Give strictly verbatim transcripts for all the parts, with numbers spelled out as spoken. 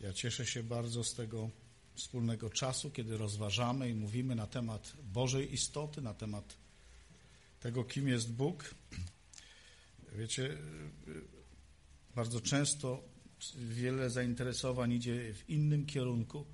Ja cieszę się bardzo z tego wspólnego czasu, kiedy rozważamy i mówimy na temat Bożej istoty, na temat tego, kim jest Bóg. Wiecie, bardzo często wiele zainteresowań idzie w innym kierunku.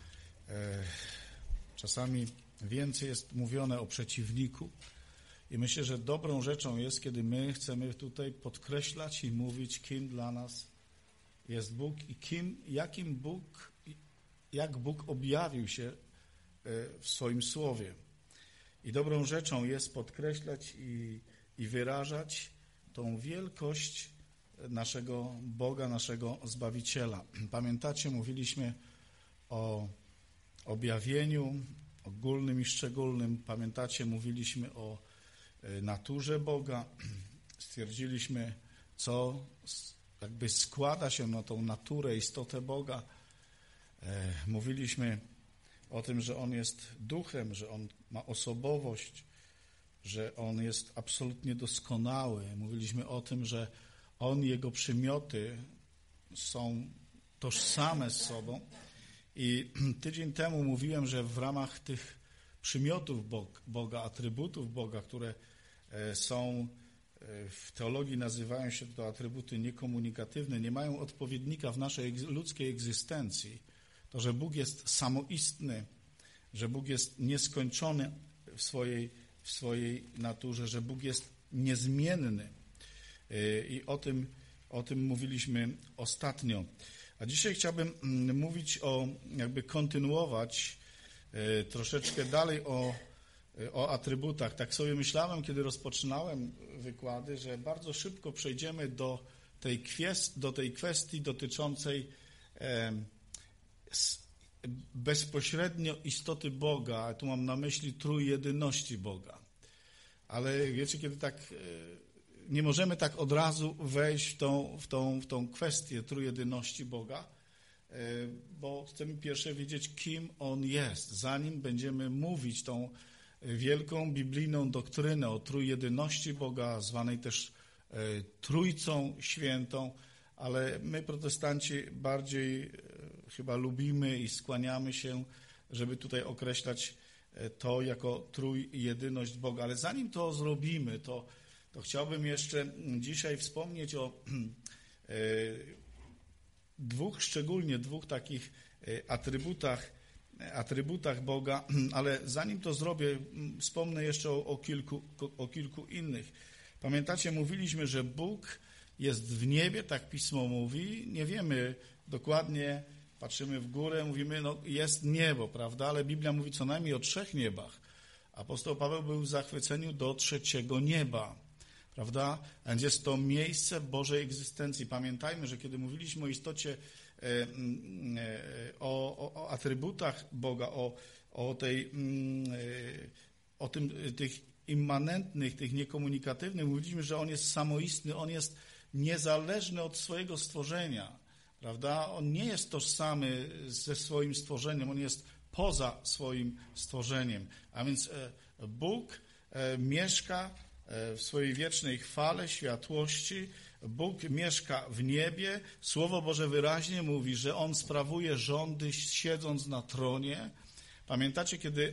Czasami więcej jest mówione o przeciwniku i myślę, że dobrą rzeczą jest, kiedy my chcemy tutaj podkreślać i mówić, kim dla nas jest Bóg i kim, jakim Bóg, jak Bóg objawił się w swoim Słowie. I dobrą rzeczą jest podkreślać i, i wyrażać tą wielkość naszego Boga, naszego Zbawiciela. Pamiętacie, mówiliśmy o objawieniu ogólnym i szczególnym. Pamiętacie, mówiliśmy o naturze Boga. Stwierdziliśmy, co jakby składa się na tą naturę, istotę Boga. Mówiliśmy o tym, że On jest duchem, że On ma osobowość, że On jest absolutnie doskonały. Mówiliśmy o tym, że On, Jego przymioty są tożsame z sobą. I tydzień temu mówiłem, że w ramach tych przymiotów Boga, atrybutów Boga, które są w teologii, nazywają się to atrybuty niekomunikatywne, nie mają odpowiednika w naszej ludzkiej egzystencji. To, że Bóg jest samoistny, że Bóg jest nieskończony w swojej, w swojej naturze, że Bóg jest niezmienny. I o tym, o tym mówiliśmy ostatnio. A dzisiaj chciałbym mówić o, jakby kontynuować troszeczkę dalej o, o atrybutach. Tak sobie myślałem, kiedy rozpoczynałem wykłady, że bardzo szybko przejdziemy do tej kwestii, do tej kwestii dotyczącej e, bezpośrednio istoty Boga. Tu mam na myśli trójjedyności Boga. Ale wiecie, kiedy tak... Nie możemy tak od razu wejść w tą, w tą, w tą kwestię trójjedyności Boga, bo chcemy pierwsze wiedzieć, kim On jest. Zanim będziemy mówić tą wielką biblijną doktrynę o trójjedyności Boga, zwanej też Trójcą Świętą, ale my, protestanci, bardziej chyba lubimy i skłaniamy się, żeby tutaj określać to jako trójjedyność Boga. Ale zanim to zrobimy, to to chciałbym jeszcze dzisiaj wspomnieć o e, dwóch, szczególnie dwóch takich atrybutach, atrybutach Boga, ale zanim to zrobię, wspomnę jeszcze o, o, kilku, o kilku innych. Pamiętacie, mówiliśmy, że Bóg jest w niebie, tak Pismo mówi, nie wiemy dokładnie, patrzymy w górę, mówimy, no jest niebo, prawda, ale Biblia mówi co najmniej o trzech niebach. Apostoł Paweł był w zachwyceniu do trzeciego nieba. Prawda? A więc jest to miejsce Bożej egzystencji. Pamiętajmy, że kiedy mówiliśmy o istocie, e, e, o, o, o atrybutach Boga, o, o, tej, e, o tym, tych immanentnych, tych niekomunikatywnych, mówiliśmy, że On jest samoistny, On jest niezależny od swojego stworzenia. Prawda? On nie jest tożsamy ze swoim stworzeniem, On jest poza swoim stworzeniem. A więc e, Bóg e, mieszka w swojej wiecznej chwale, światłości. Bóg mieszka w niebie. Słowo Boże wyraźnie mówi, że On sprawuje rządy siedząc na tronie. Pamiętacie, kiedy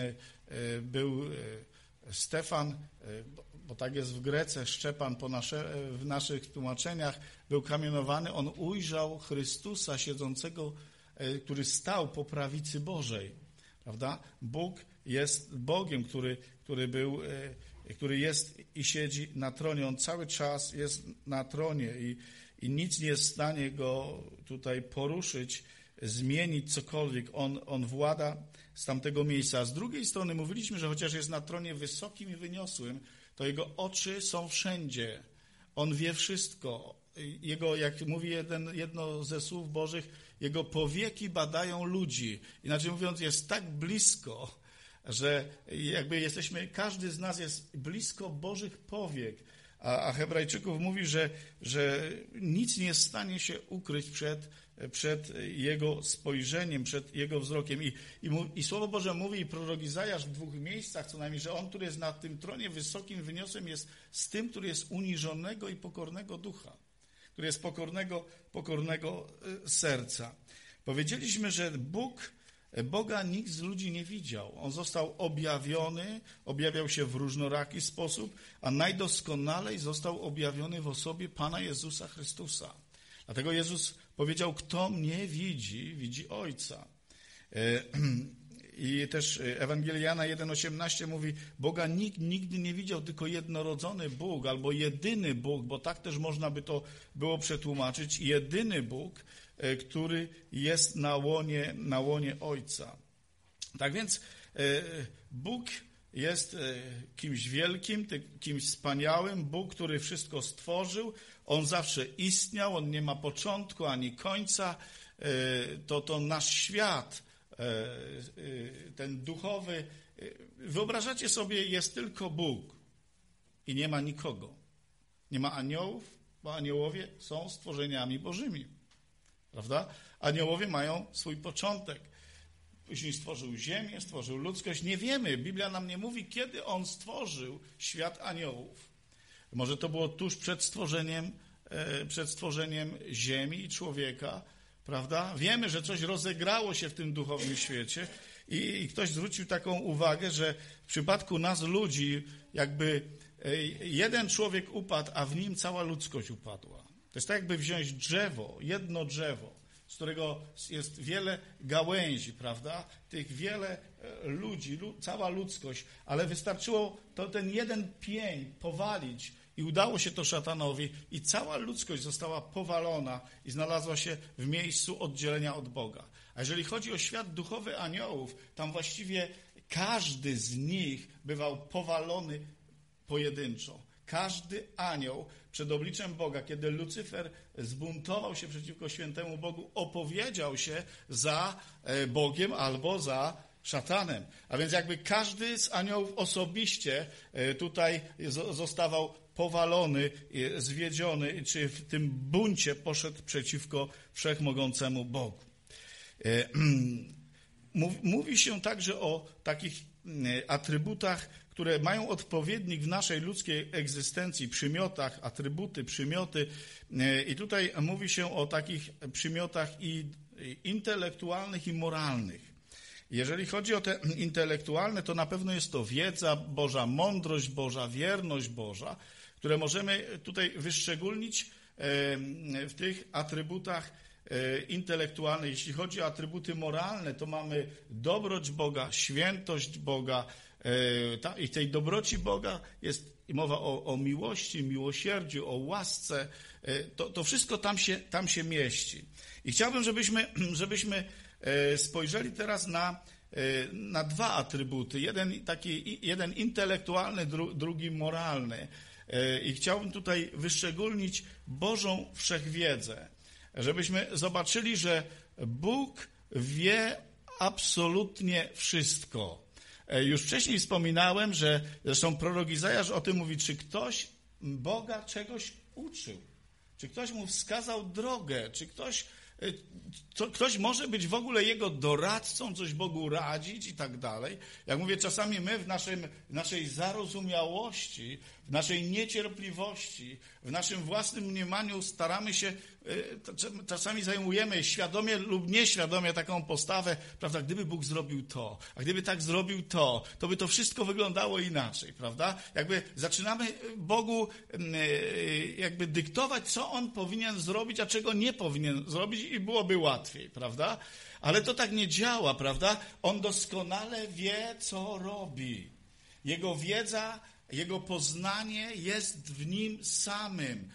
był Stefan, bo tak jest w Grece, Szczepan po nasze, w naszych tłumaczeniach, był kamienowany, on ujrzał Chrystusa siedzącego, który stał po prawicy Bożej. Prawda? Bóg jest Bogiem, który, który był, który jest i siedzi na tronie. On cały czas jest na tronie i, i nic nie jest w stanie go tutaj poruszyć, zmienić cokolwiek. On, on włada z tamtego miejsca. A z drugiej strony mówiliśmy, że chociaż jest na tronie wysokim i wyniosłym, to Jego oczy są wszędzie. On wie wszystko. Jego, jak mówi jeden, jedno ze słów Bożych, Jego powieki badają ludzi. Inaczej mówiąc, jest tak blisko, że jakby jesteśmy, każdy z nas jest blisko Bożych powiek. A, a Hebrajczyków mówi, że, że nic nie stanie się ukryć przed, przed Jego spojrzeniem, przed Jego wzrokiem. I, i, I Słowo Boże mówi, i prorok Izajasz w dwóch miejscach co najmniej, że On, który jest na tym tronie wysokim, wyniosłym, jest z tym, który jest uniżonego i pokornego ducha, który jest pokornego, pokornego serca. Powiedzieliśmy, że Bóg, Boga nikt z ludzi nie widział. On został objawiony, objawiał się w różnoraki sposób, a najdoskonalej został objawiony w osobie Pana Jezusa Chrystusa. Dlatego Jezus powiedział, kto mnie widzi, widzi Ojca. I też Ewangelia Jana jeden osiemnaście mówi, Boga nikt nigdy nie widział, tylko jednorodzony Bóg, albo jedyny Bóg, bo tak też można by to było przetłumaczyć, jedyny Bóg, który jest na łonie, na łonie Ojca. Tak więc Bóg jest kimś wielkim, kimś wspaniałym, Bóg, który wszystko stworzył, On zawsze istniał, On nie ma początku ani końca, to, to nasz świat, ten duchowy, wyobrażacie sobie, jest tylko Bóg i nie ma nikogo. Nie ma aniołów, bo aniołowie są stworzeniami bożymi. Prawda? Aniołowie mają swój początek. Później stworzył ziemię, stworzył ludzkość. Nie wiemy, Biblia nam nie mówi, kiedy On stworzył świat aniołów. Może to było tuż przed stworzeniem, przed stworzeniem ziemi i człowieka, prawda? Wiemy, że coś rozegrało się w tym duchowym świecie i ktoś zwrócił taką uwagę, że w przypadku nas ludzi jakby jeden człowiek upadł, a w nim cała ludzkość upadła. To jest tak jakby wziąć drzewo, jedno drzewo, z którego jest wiele gałęzi, prawda? Tych wiele ludzi, cała ludzkość, ale wystarczyło to ten jeden pień powalić i udało się to szatanowi i cała ludzkość została powalona i znalazła się w miejscu oddzielenia od Boga. A jeżeli chodzi o świat duchowy aniołów, tam właściwie każdy z nich bywał powalony pojedynczo. Każdy anioł przed obliczem Boga, kiedy Lucyfer zbuntował się przeciwko świętemu Bogu, opowiedział się za Bogiem albo za szatanem. A więc jakby każdy z aniołów osobiście tutaj zostawał powalony, zwiedziony, czy w tym buncie poszedł przeciwko wszechmogącemu Bogu. Mówi się także o takich atrybutach, które mają odpowiednik w naszej ludzkiej egzystencji, przymiotach, atrybuty, przymioty. I tutaj mówi się o takich przymiotach i intelektualnych i moralnych. Jeżeli chodzi o te intelektualne, to na pewno jest to wiedza Boża, mądrość Boża, wierność Boża, które możemy tutaj wyszczególnić w tych atrybutach intelektualnych. Jeśli chodzi o atrybuty moralne, to mamy dobroć Boga, świętość Boga, i tej dobroci Boga jest mowa o, o miłości, miłosierdziu, o łasce. To, to wszystko tam się, tam się mieści. I chciałbym, żebyśmy, żebyśmy spojrzeli teraz na, na dwa atrybuty. Jeden taki, jeden intelektualny, dru, drugi moralny. I chciałbym tutaj wyszczególnić Bożą wszechwiedzę. Żebyśmy zobaczyli, że Bóg wie absolutnie wszystko. Już wcześniej wspominałem, że zresztą prorok Izajasz o tym mówi, czy ktoś Boga czegoś uczył, czy ktoś mu wskazał drogę, czy ktoś, to, ktoś może być w ogóle jego doradcą, coś Bogu radzić i tak dalej. Jak mówię, czasami my w, naszym, w naszej zarozumiałości, w naszej niecierpliwości, w naszym własnym mniemaniu staramy się, czasami zajmujemy świadomie lub nieświadomie taką postawę, prawda, gdyby Bóg zrobił to, a gdyby tak zrobił to, to by to wszystko wyglądało inaczej, prawda? Jakby zaczynamy Bogu jakby dyktować, co On powinien zrobić, a czego nie powinien zrobić i byłoby łatwiej, prawda? Ale to tak nie działa, prawda? On doskonale wie, co robi. Jego wiedza, Jego poznanie jest w Nim samym.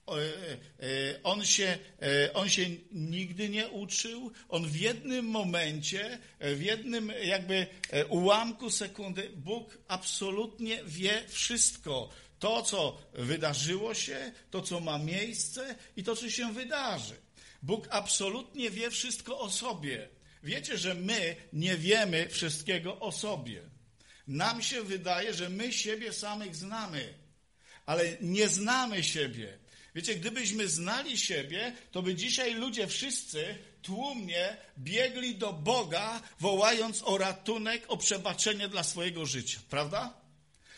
On się, on się nigdy nie uczył. On w jednym momencie, w jednym jakby ułamku sekundy, Bóg absolutnie wie wszystko. To, co wydarzyło się, to, co ma miejsce i to, co się wydarzy. Bóg absolutnie wie wszystko o sobie. Wiecie, że my nie wiemy wszystkiego o sobie. Nam się wydaje, że my siebie samych znamy, ale nie znamy siebie. Wiecie, gdybyśmy znali siebie, to by dzisiaj ludzie wszyscy tłumnie biegli do Boga, wołając o ratunek, o przebaczenie dla swojego życia. Prawda?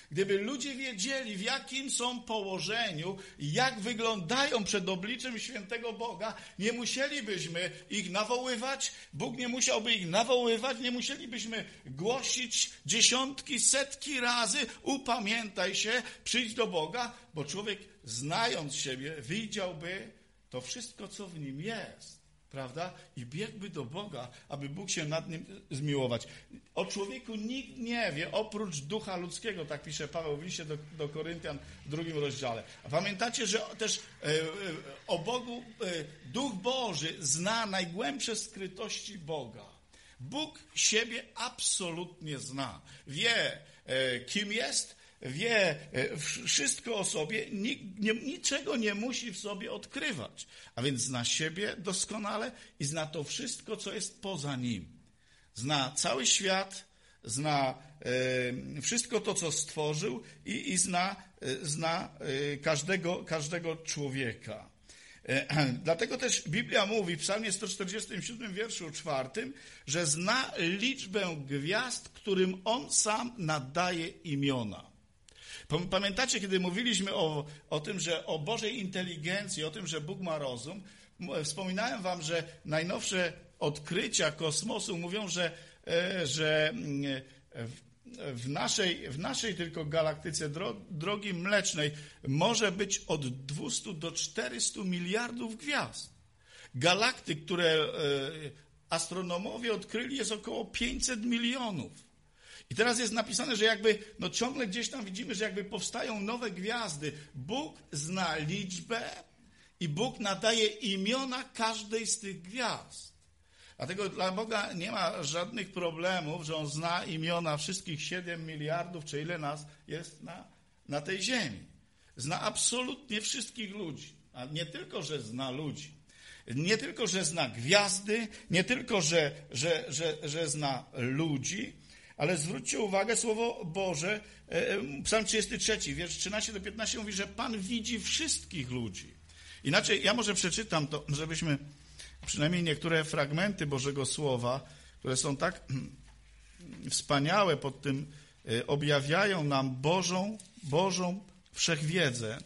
Gdyby ludzie wiedzieli, w jakim są położeniu, jak wyglądają przed obliczem świętego Boga, nie musielibyśmy ich nawoływać, Bóg nie musiałby ich nawoływać, nie musielibyśmy głosić dziesiątki, setki razy, upamiętaj się, przyjdź do Boga, bo człowiek, znając siebie, widziałby to wszystko, co w nim jest. Prawda? I biegłby do Boga, aby Bóg się nad nim zmiłować. O człowieku nikt nie wie, oprócz ducha ludzkiego, tak pisze Paweł w liście do, do Koryntian w drugim rozdziale. A pamiętacie, że też e, e, o Bogu e, Duch Boży zna najgłębsze skrytości Boga. Bóg siebie absolutnie zna. Wie, e, kim jest, wie wszystko o sobie, niczego nie musi w sobie odkrywać. A więc zna siebie doskonale i zna to wszystko, co jest poza nim. Zna cały świat, zna e, wszystko to, co stworzył i, i zna, e, zna e, każdego, każdego człowieka. E, dlatego też Biblia mówi w Psalmie sto czterdziestym siódmym wierszu czwartym, że zna liczbę gwiazd, którym on sam nadaje imiona. Pamiętacie, kiedy mówiliśmy o, o tym, że o Bożej inteligencji, o tym, że Bóg ma rozum, wspominałem wam, że najnowsze odkrycia kosmosu mówią, że, że w naszej, w naszej tylko galaktyce drogi mlecznej może być od dwustu do czterystu miliardów gwiazd. Galaktyk, które astronomowie odkryli, jest około pięćset milionów. I teraz jest napisane, że jakby, no ciągle gdzieś tam widzimy, że jakby powstają nowe gwiazdy. Bóg zna liczbę i Bóg nadaje imiona każdej z tych gwiazd. Dlatego dla Boga nie ma żadnych problemów, że On zna imiona wszystkich siedem miliardów, czy ile nas jest na, na tej ziemi. Zna absolutnie wszystkich ludzi. A nie tylko, że zna ludzi. Nie tylko, że zna gwiazdy, nie tylko, że, że, że, że zna ludzi, ale zwróćcie uwagę, Słowo Boże, Psalm trzydziesty trzeci, wiersz trzynaście do piętnastu mówi, że Pan widzi wszystkich ludzi. Inaczej, ja może przeczytam to, żebyśmy przynajmniej niektóre fragmenty Bożego Słowa, które są tak wspaniałe pod tym, objawiają nam Bożą, Bożą wszechwiedzę.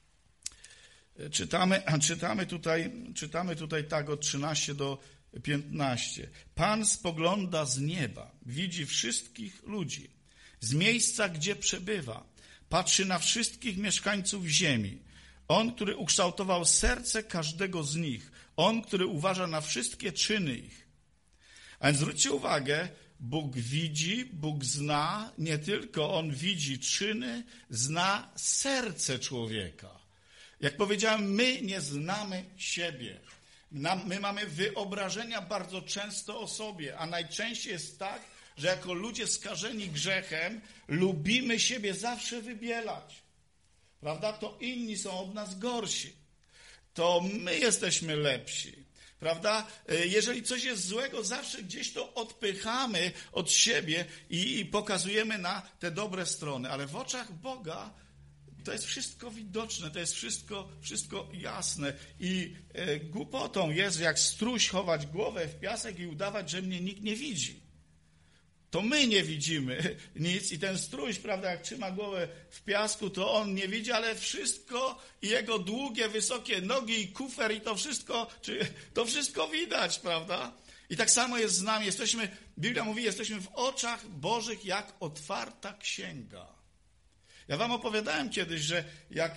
Czytamy, czytamy, tutaj, czytamy tutaj tak od trzynastu do piętnastu. Pan spogląda z nieba, widzi wszystkich ludzi, z miejsca, gdzie przebywa. Patrzy na wszystkich mieszkańców ziemi. On, który ukształtował serce każdego z nich. On, który uważa na wszystkie czyny ich. A więc zwróćcie uwagę, Bóg widzi, Bóg zna, nie tylko On widzi czyny, zna serce człowieka. Jak powiedziałem, my nie znamy siebie. My mamy wyobrażenia bardzo często o sobie, a najczęściej jest tak, że jako ludzie skażeni grzechem lubimy siebie zawsze wybielać. Prawda? To inni są od nas gorsi. To my jesteśmy lepsi. Prawda? Jeżeli coś jest złego, zawsze gdzieś to odpychamy od siebie i, i pokazujemy na te dobre strony. Ale w oczach Boga to jest wszystko widoczne, to jest wszystko, wszystko jasne. I e, głupotą jest, jak struś, chować głowę w piasek i udawać, że mnie nikt nie widzi. To my nie widzimy nic i ten struś, prawda, jak trzyma głowę w piasku, to on nie widzi, ale wszystko i jego długie, wysokie nogi i kufer i to wszystko, czy, to wszystko widać, prawda? I tak samo jest z nami. Jesteśmy, Biblia mówi, jesteśmy w oczach Bożych jak otwarta księga. Ja wam opowiadałem kiedyś, że jak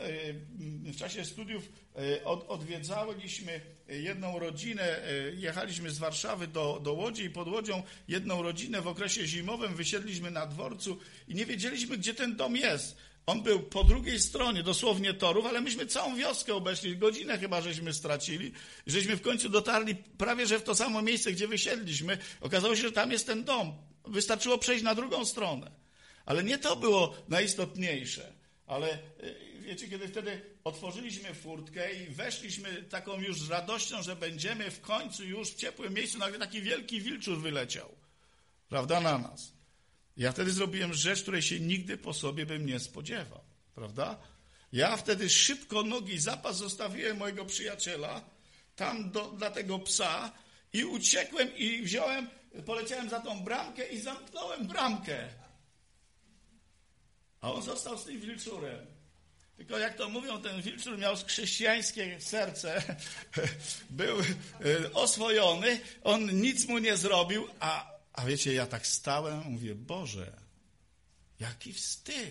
w czasie studiów odwiedzaliśmy jedną rodzinę, jechaliśmy z Warszawy do, do Łodzi i pod Łodzią jedną rodzinę w okresie zimowym wysiedliśmy na dworcu i nie wiedzieliśmy, gdzie ten dom jest. On był po drugiej stronie dosłownie torów, ale myśmy całą wioskę obeszli, godzinę chyba żeśmy stracili, żeśmy w końcu dotarli prawie że w to samo miejsce, gdzie wysiedliśmy. Okazało się, że tam jest ten dom. Wystarczyło przejść na drugą stronę. Ale nie to było najistotniejsze. Ale wiecie, kiedy wtedy otworzyliśmy furtkę i weszliśmy taką już z radością, że będziemy w końcu już w ciepłym miejscu, nagle taki wielki wilczur wyleciał. Prawda, na nas. Ja wtedy zrobiłem rzecz, której się nigdy po sobie bym nie spodziewał. Prawda? Ja wtedy szybko nogi, zapas zostawiłem mojego przyjaciela tam do, dla tego psa i uciekłem i wziąłem, poleciałem za tą bramkę i zamknąłem bramkę. A on został z tym wilczurem. Tylko jak to mówią, ten wilczur miał chrześcijańskie serce, był oswojony, on nic mu nie zrobił, a, a wiecie, ja tak stałem, mówię, Boże, jaki wstyd.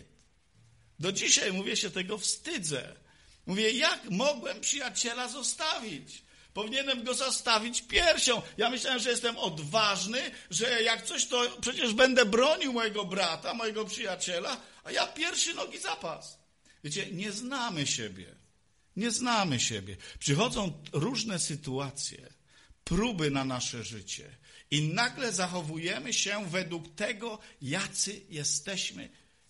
Do dzisiaj, mówię, się tego wstydzę. Mówię, jak mogłem przyjaciela zostawić? Powinienem go zastawić piersią. Ja myślałem, że jestem odważny, że jak coś, to przecież będę bronił mojego brata, mojego przyjaciela, a ja pierwszy nogi zapas. Wiecie, nie znamy siebie. Nie znamy siebie. Przychodzą różne sytuacje, próby na nasze życie i nagle zachowujemy się według tego, jacy jesteśmy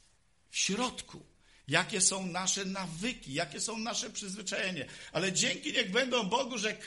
w środku. Jakie są nasze nawyki, jakie są nasze przyzwyczajenia. Ale dzięki niech będą Bogu, że,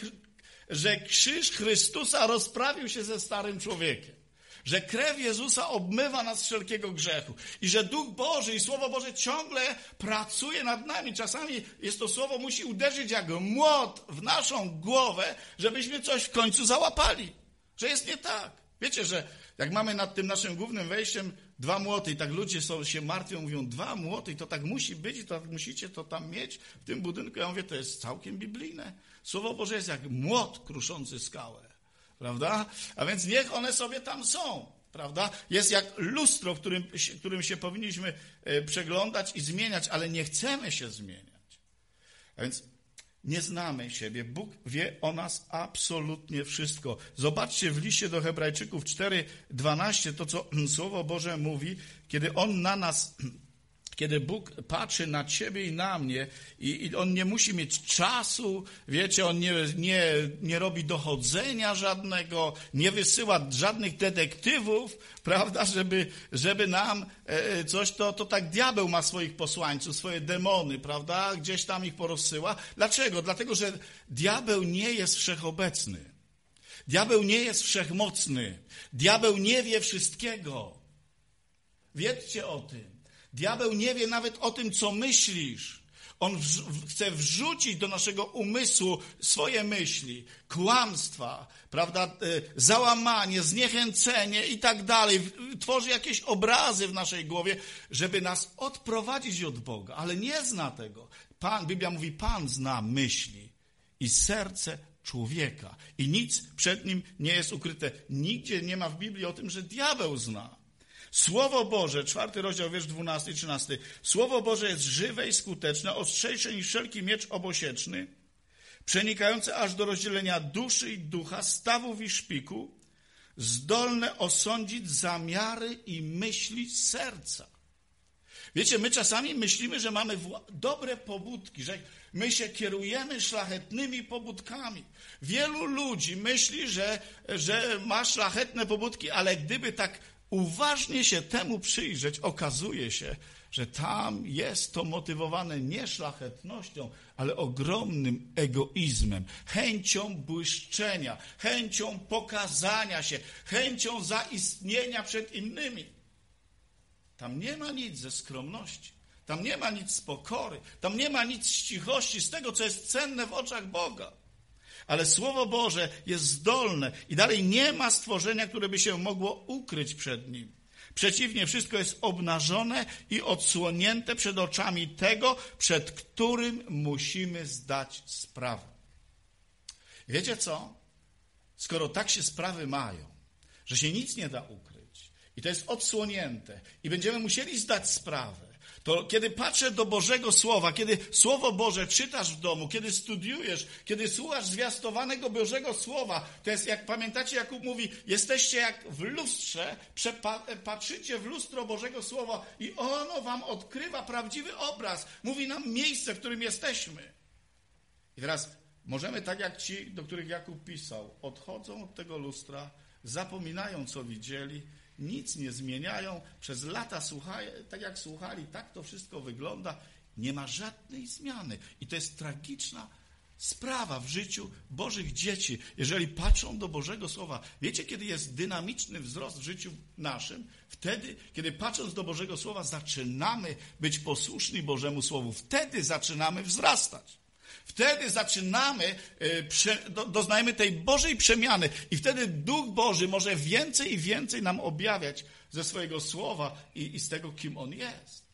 że krzyż Chrystusa rozprawił się ze starym człowiekiem. Że krew Jezusa obmywa nas z wszelkiego grzechu. I że Duch Boży i Słowo Boże ciągle pracuje nad nami. Czasami jest to Słowo musi uderzyć jak młot w naszą głowę, żebyśmy coś w końcu załapali. Że jest nie tak. Wiecie, że jak mamy nad tym naszym głównym wejściem dwa młoty i tak ludzie są, się martwią, mówią, dwa młoty i to tak musi być i to tak musicie to tam mieć w tym budynku. Ja mówię, to jest całkiem biblijne. Słowo Boże jest jak młot kruszący skałę. Prawda? A więc niech one sobie tam są. Prawda? Jest jak lustro, w którym, którym się powinniśmy przeglądać i zmieniać, ale nie chcemy się zmieniać. A więc nie znamy siebie. Bóg wie o nas absolutnie wszystko. Zobaczcie w liście do Hebrajczyków cztery dwanaście to, co Słowo Boże mówi, kiedy On na nas, kiedy Bóg patrzy na ciebie i na mnie i, i On nie musi mieć czasu, wiecie, On nie, nie, nie robi dochodzenia żadnego, nie wysyła żadnych detektywów, prawda, żeby, żeby nam e, coś, to, to tak diabeł ma swoich posłańców, swoje demony, prawda, gdzieś tam ich porozsyła. Dlaczego? Dlatego, że diabeł nie jest wszechobecny. Diabeł nie jest wszechmocny. Diabeł nie wie wszystkiego. Wiedzcie o tym. Diabeł nie wie nawet o tym, co myślisz. On wrz- chce wrzucić do naszego umysłu swoje myśli, kłamstwa, prawda, załamanie, zniechęcenie i tak dalej. Tworzy jakieś obrazy w naszej głowie, żeby nas odprowadzić od Boga, ale nie zna tego. Pan, Biblia mówi, Pan zna myśli i serce człowieka i nic przed nim nie jest ukryte. Nigdzie nie ma w Biblii o tym, że diabeł zna. Słowo Boże, czwarty rozdział, wiersz dwunasty i trzynasty. Słowo Boże jest żywe i skuteczne, ostrzejsze niż wszelki miecz obosieczny, przenikające aż do rozdzielenia duszy i ducha, stawów i szpiku, zdolne osądzić zamiary i myśli serca. Wiecie, my czasami myślimy, że mamy dobre pobudki, że my się kierujemy szlachetnymi pobudkami. Wielu ludzi myśli, że, że ma szlachetne pobudki, ale gdyby tak uważnie się temu przyjrzeć, okazuje się, że tam jest to motywowane nie szlachetnością, ale ogromnym egoizmem, chęcią błyszczenia, chęcią pokazania się, chęcią zaistnienia przed innymi. Tam nie ma nic ze skromności, tam nie ma nic z pokory, tam nie ma nic z cichości, z tego, co jest cenne w oczach Boga. Ale Słowo Boże jest zdolne i dalej nie ma stworzenia, które by się mogło ukryć przed Nim. Przeciwnie, wszystko jest obnażone i odsłonięte przed oczami tego, przed którym musimy zdać sprawę. Wiecie co? Skoro tak się sprawy mają, że się nic nie da ukryć i to jest odsłonięte i będziemy musieli zdać sprawę, to kiedy patrzę do Bożego Słowa, kiedy Słowo Boże czytasz w domu, kiedy studiujesz, kiedy słuchasz zwiastowanego Bożego Słowa, to jest, jak pamiętacie, Jakub mówi, jesteście jak w lustrze, patrzycie w lustro Bożego Słowa i ono wam odkrywa prawdziwy obraz, mówi nam miejsce, w którym jesteśmy. I teraz możemy, tak jak ci, do których Jakub pisał, odchodzą od tego lustra, zapominają, co widzieli, nic nie zmieniają, przez lata słuchają, tak jak słuchali, tak to wszystko wygląda, nie ma żadnej zmiany. I to jest tragiczna sprawa w życiu Bożych dzieci, jeżeli patrzą do Bożego Słowa. Wiecie, kiedy jest dynamiczny wzrost w życiu naszym? Wtedy, kiedy patrząc do Bożego Słowa zaczynamy być posłuszni Bożemu Słowu. Wtedy zaczynamy wzrastać. Wtedy zaczynamy, doznajemy tej Bożej przemiany i wtedy Duch Boży może więcej i więcej nam objawiać ze swojego Słowa i, i z tego, kim On jest.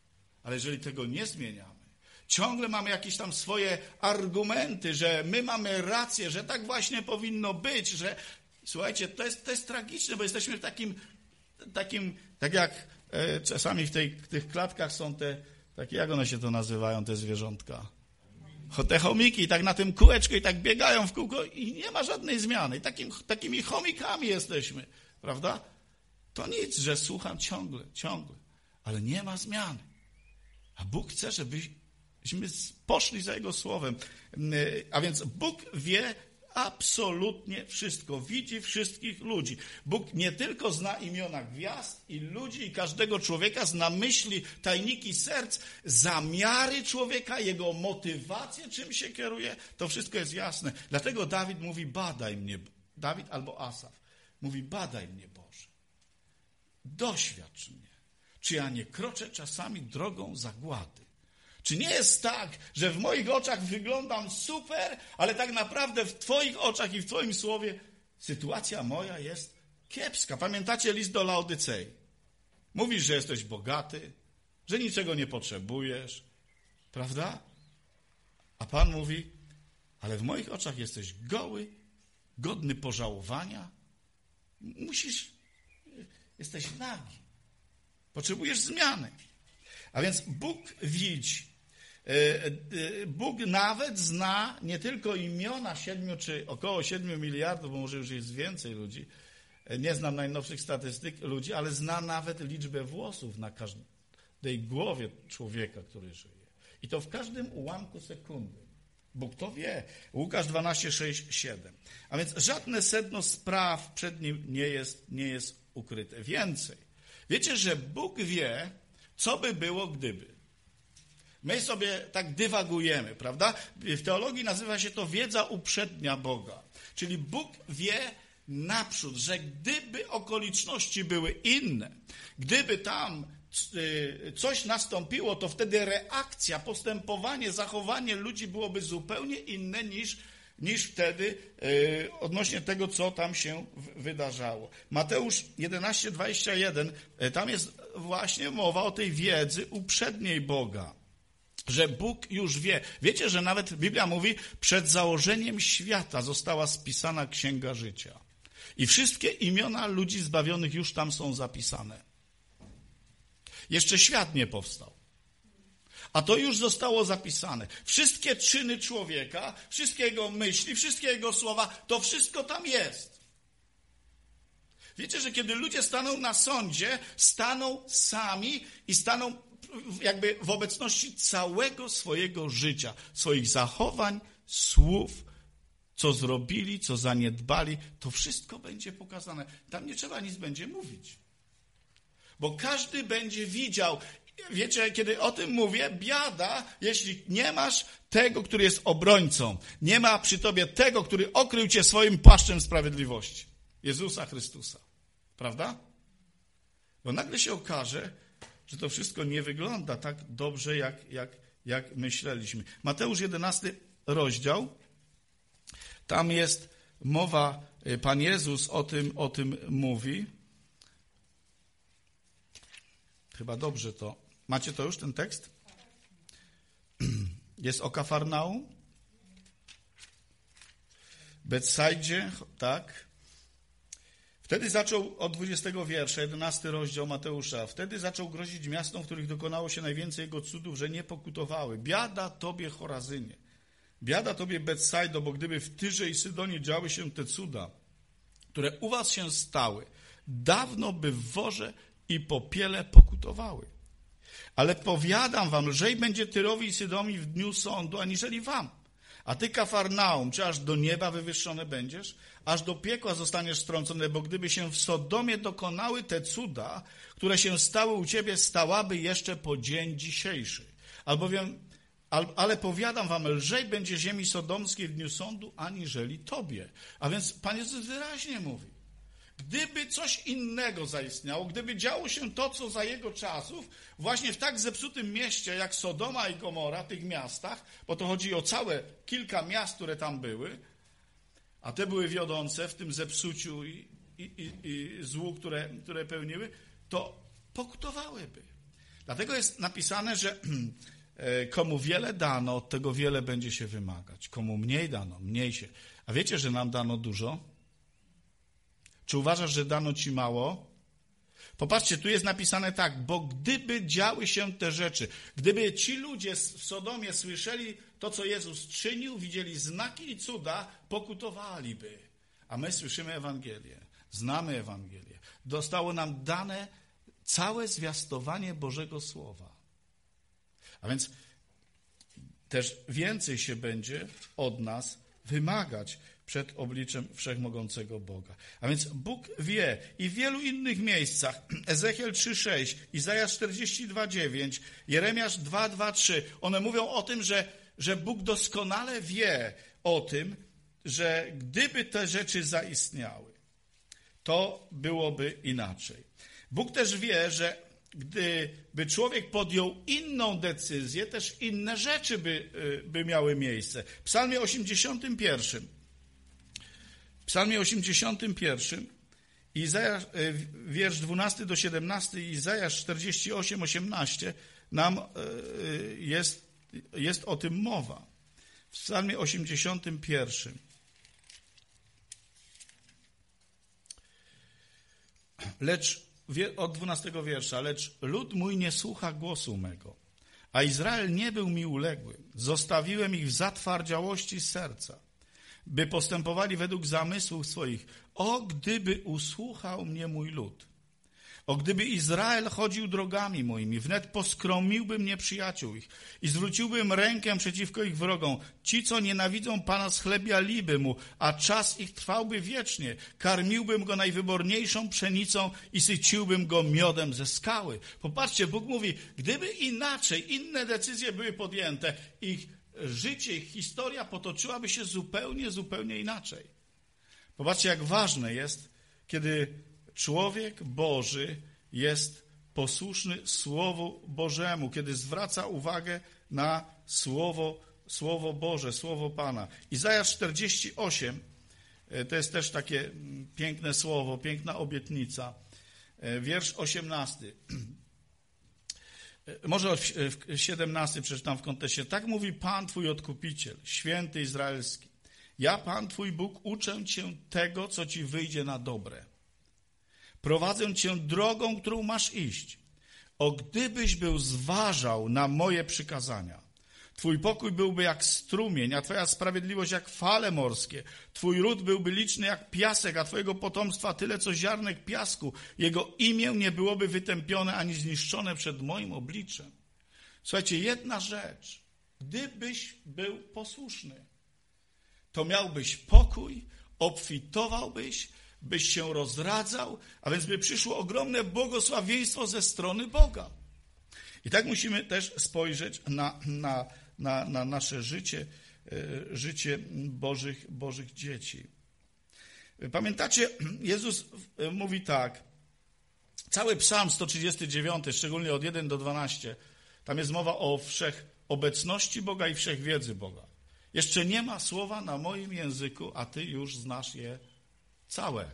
Ale jeżeli tego nie zmieniamy, ciągle mamy jakieś tam swoje argumenty, że my mamy rację, że tak właśnie powinno być, że słuchajcie, to jest, to jest tragiczne, bo jesteśmy w takim, takim tak jak e, czasami w tej, w tych klatkach są te, takie, jak one się to nazywają, te zwierzątka? Te chomiki, tak na tym kółeczku i tak biegają w kółko i nie ma żadnej zmiany. I takim, takimi chomikami jesteśmy, prawda? To nic, że słucham ciągle, ciągle, ale nie ma zmiany. A Bóg chce, żebyśmy poszli za Jego słowem. A więc Bóg wie absolutnie wszystko. Widzi wszystkich ludzi. Bóg nie tylko zna imiona gwiazd i ludzi i każdego człowieka, zna myśli, tajniki serc, zamiary człowieka, jego motywację, czym się kieruje. To wszystko jest jasne. Dlatego Dawid mówi, badaj mnie. Dawid albo Asaf mówi, badaj mnie, Boże. Doświadcz mnie. Czy ja nie kroczę czasami drogą zagłady? Czy nie jest tak, że w moich oczach wyglądam super, ale tak naprawdę w Twoich oczach i w Twoim słowie sytuacja moja jest kiepska? Pamiętacie list do Laodycei? Mówisz, że jesteś bogaty, że niczego nie potrzebujesz, prawda? A Pan mówi, ale w moich oczach jesteś goły, godny pożałowania. Musisz, jesteś nagi. Potrzebujesz zmiany. A więc Bóg widzi. Bóg nawet zna nie tylko imiona siedmiu czy około siedmiu miliardów, bo może już jest więcej ludzi. Nie znam najnowszych statystyk ludzi, ale zna nawet liczbę włosów na każdej głowie człowieka, który żyje. I to w każdym ułamku sekundy. Bóg to wie. Łukasz dwanaście, sześć, siedem. A więc żadne sedno spraw przed nim nie jest, nie jest ukryte. Więcej. Wiecie, że Bóg wie, co by było, gdyby. My sobie tak dywagujemy, prawda? W teologii nazywa się to wiedza uprzednia Boga. Czyli Bóg wie naprzód, że gdyby okoliczności były inne, gdyby tam coś nastąpiło, to wtedy reakcja, postępowanie, zachowanie ludzi byłoby zupełnie inne niż, niż wtedy odnośnie tego, co tam się wydarzało. Mateusz jedenaście, dwadzieścia jeden, tam jest właśnie mowa o tej wiedzy uprzedniej Boga. Że Bóg już wie. Wiecie, że nawet Biblia mówi, przed założeniem świata została spisana Księga Życia. I wszystkie imiona ludzi zbawionych już tam są zapisane. Jeszcze świat nie powstał. A to już zostało zapisane. Wszystkie czyny człowieka, wszystkie jego myśli, wszystkie jego słowa, to wszystko tam jest. Wiecie, że kiedy ludzie staną na sądzie, staną sami i staną jakby w obecności całego swojego życia, swoich zachowań, słów, co zrobili, co zaniedbali, to wszystko będzie pokazane. Tam nie trzeba nic będzie mówić. Bo każdy będzie widział. Wiecie, kiedy o tym mówię, biada, jeśli nie masz tego, który jest obrońcą. Nie ma przy tobie tego, który okrył cię swoim płaszczem sprawiedliwości. Jezusa Chrystusa. Prawda? Bo nagle się okaże, że to wszystko nie wygląda tak dobrze, jak, jak, jak myśleliśmy. Mateusz jedenasty rozdział, tam jest mowa, Pan Jezus o tym, o tym mówi. Chyba dobrze to. Macie to już, ten tekst? Jest o Kafarnaum, Betsajdzie, tak. Wtedy zaczął, od dwudziestego wiersza, jedenasty rozdział Mateusza, wtedy zaczął grozić miastom, w których dokonało się najwięcej jego cudów, że nie pokutowały. Biada tobie, Chorazynie, biada tobie, Betsajdo, bo gdyby w Tyrze i Sydonie działy się te cuda, które u was się stały, dawno by w worze i popiele pokutowały. Ale powiadam wam, lżej będzie Tyrowi i Sydowi w dniu sądu, aniżeli wam. A ty, Kafarnaum, czy aż do nieba wywyższony będziesz? Aż do piekła zostaniesz strącony, bo gdyby się w Sodomie dokonały te cuda, które się stały u ciebie, stałaby jeszcze po dzień dzisiejszy. Albowiem, al, ale powiadam wam, lżej będzie ziemi sodomskiej w dniu sądu, aniżeli tobie. A więc Pan Jezus wyraźnie mówi, gdyby coś innego zaistniało, gdyby działo się to, co za jego czasów, właśnie w tak zepsutym mieście jak Sodoma i Gomora, tych miastach, bo to chodzi o całe kilka miast, które tam były, a te były wiodące w tym zepsuciu i, i, i, i złu, które, które pełniły, to pokutowałyby. Dlatego jest napisane, że komu wiele dano, od tego wiele będzie się wymagać. Komu mniej dano, mniej się. A wiecie, że nam dano dużo? Czy uważasz, że dano ci mało? Popatrzcie, tu jest napisane tak, bo gdyby działy się te rzeczy, gdyby ci ludzie w Sodomie słyszeli to, co Jezus czynił, widzieli znaki i cuda, pokutowaliby. A my słyszymy Ewangelię, znamy Ewangelię. Zostało nam dane całe zwiastowanie Bożego Słowa. A więc też więcej się będzie od nas wymagać przed obliczem Wszechmogącego Boga. A więc Bóg wie i w wielu innych miejscach, Ezechiel trzy sześć, Izajasz czterdzieści dwa dziewięć, Jeremiasz dwa dwa trzy, one mówią o tym, że, że Bóg doskonale wie o tym, że gdyby te rzeczy zaistniały, to byłoby inaczej. Bóg też wie, że gdyby człowiek podjął inną decyzję, też inne rzeczy by, by miały miejsce. W Psalmie osiemdziesiątym pierwszym, w Psalmie osiemdziesiątym pierwszym, Izajasz, wiersz dwunasty do siedemnastego, Izajasz czterdzieści osiem osiemnaście, nam jest, jest o tym mowa. W Psalmie osiemdziesiątym pierwszym. Lecz od dwunastego wiersza, lecz lud mój nie słucha głosu mego, a Izrael nie był mi uległy. Zostawiłem ich w zatwardziałości serca, by postępowali według zamysłów swoich. O, gdyby usłuchał mnie mój lud. O, gdyby Izrael chodził drogami moimi, wnet poskromiłbym nieprzyjaciół ich i zwróciłbym rękę przeciwko ich wrogom. Ci, co nienawidzą Pana, schlebialiby mu, a czas ich trwałby wiecznie. Karmiłbym go najwyborniejszą pszenicą i syciłbym go miodem ze skały. Popatrzcie, Bóg mówi, gdyby inaczej, inne decyzje były podjęte, ich życie, ich historia potoczyłaby się zupełnie, zupełnie inaczej. Popatrzcie, jak ważne jest, kiedy człowiek Boży jest posłuszny Słowu Bożemu, kiedy zwraca uwagę na Słowo, Słowo Boże, Słowo Pana. Izajasz czterdzieści osiem, to jest też takie piękne słowo, piękna obietnica. Wiersz osiemnasty. Może siedemnasty przeczytam w kontekście. Tak mówi Pan Twój Odkupiciel, Święty Izraelski. Ja, Pan Twój Bóg, uczę Cię tego, co Ci wyjdzie na dobre. Prowadzę Cię drogą, którą masz iść. O, gdybyś był zważał na moje przykazania. Twój pokój byłby jak strumień, a Twoja sprawiedliwość jak fale morskie. Twój ród byłby liczny jak piasek, a Twojego potomstwa tyle, co ziarnek piasku. Jego imię nie byłoby wytępione ani zniszczone przed moim obliczem. Słuchajcie, jedna rzecz. Gdybyś był posłuszny, to miałbyś pokój, obfitowałbyś, byś się rozradzał, a więc by przyszło ogromne błogosławieństwo ze strony Boga. I tak musimy też spojrzeć na, na, na, na nasze życie, życie Bożych, Bożych dzieci. Pamiętacie, Jezus mówi tak, cały Psalm sto trzydziesty dziewiąty, szczególnie od pierwszego do dwunastego, tam jest mowa o wszechobecności Boga i wszechwiedzy Boga. Jeszcze nie ma słowa na moim języku, a Ty już znasz je całe.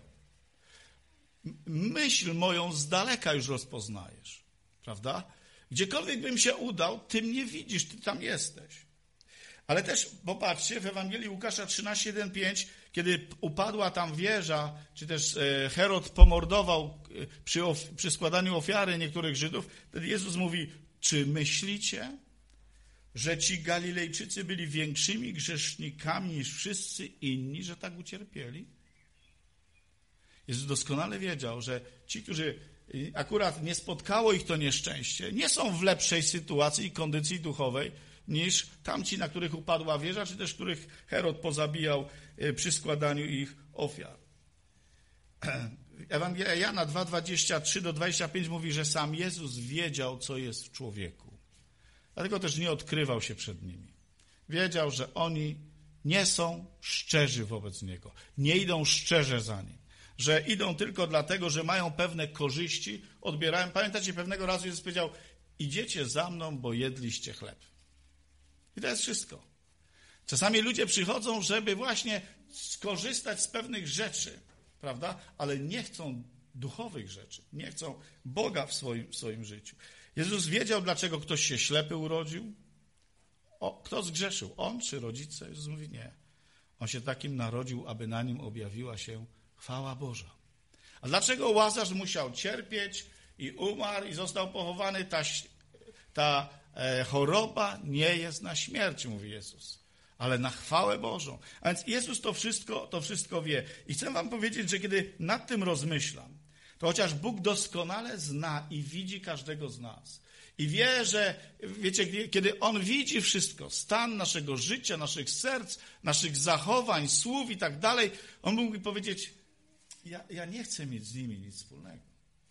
Myśl moją z daleka już rozpoznajesz, prawda? Gdziekolwiek bym się udał, Ty mnie widzisz, Ty tam jesteś. Ale też popatrzcie, w Ewangelii Łukasza trzynaście, jeden, pięć, kiedy upadła tam wieża, czy też Herod pomordował przy, przy składaniu ofiary niektórych Żydów, wtedy Jezus mówi, czy myślicie, że ci Galilejczycy byli większymi grzesznikami niż wszyscy inni, że tak ucierpieli? Jezus doskonale wiedział, że ci, którzy akurat nie spotkało ich to nieszczęście, nie są w lepszej sytuacji i kondycji duchowej niż tamci, na których upadła wieża, czy też których Herod pozabijał przy składaniu ich ofiar. Ewangelia Jana dwa, dwadzieścia trzy do dwudziestego piątego mówi, że sam Jezus wiedział, co jest w człowieku. Dlatego też nie odkrywał się przed nimi. Wiedział, że oni nie są szczerzy wobec Niego. Nie idą szczerze za Nim. Że idą tylko dlatego, że mają pewne korzyści, odbierają. Pamiętacie, pewnego razu Jezus powiedział, idziecie za mną, bo jedliście chleb. I to jest wszystko. Czasami ludzie przychodzą, żeby właśnie skorzystać z pewnych rzeczy, prawda? Ale nie chcą duchowych rzeczy. Nie chcą Boga w swoim, w swoim życiu. Jezus wiedział, dlaczego ktoś się ślepy urodził. O, kto zgrzeszył? On czy rodzice? Jezus mówi nie. On się takim narodził, aby na nim objawiła się chwała Boża. A dlaczego Łazarz musiał cierpieć i umarł i został pochowany? Ta, ta e, choroba nie jest na śmierć, mówi Jezus, ale na chwałę Bożą. A więc Jezus to wszystko, to wszystko wie. I chcę wam powiedzieć, że kiedy nad tym rozmyślam, to chociaż Bóg doskonale zna i widzi każdego z nas i wie, że, wiecie, kiedy On widzi wszystko, stan naszego życia, naszych serc, naszych zachowań, słów i tak dalej, On mógłby powiedzieć, ja, ja nie chcę mieć z nimi nic wspólnego.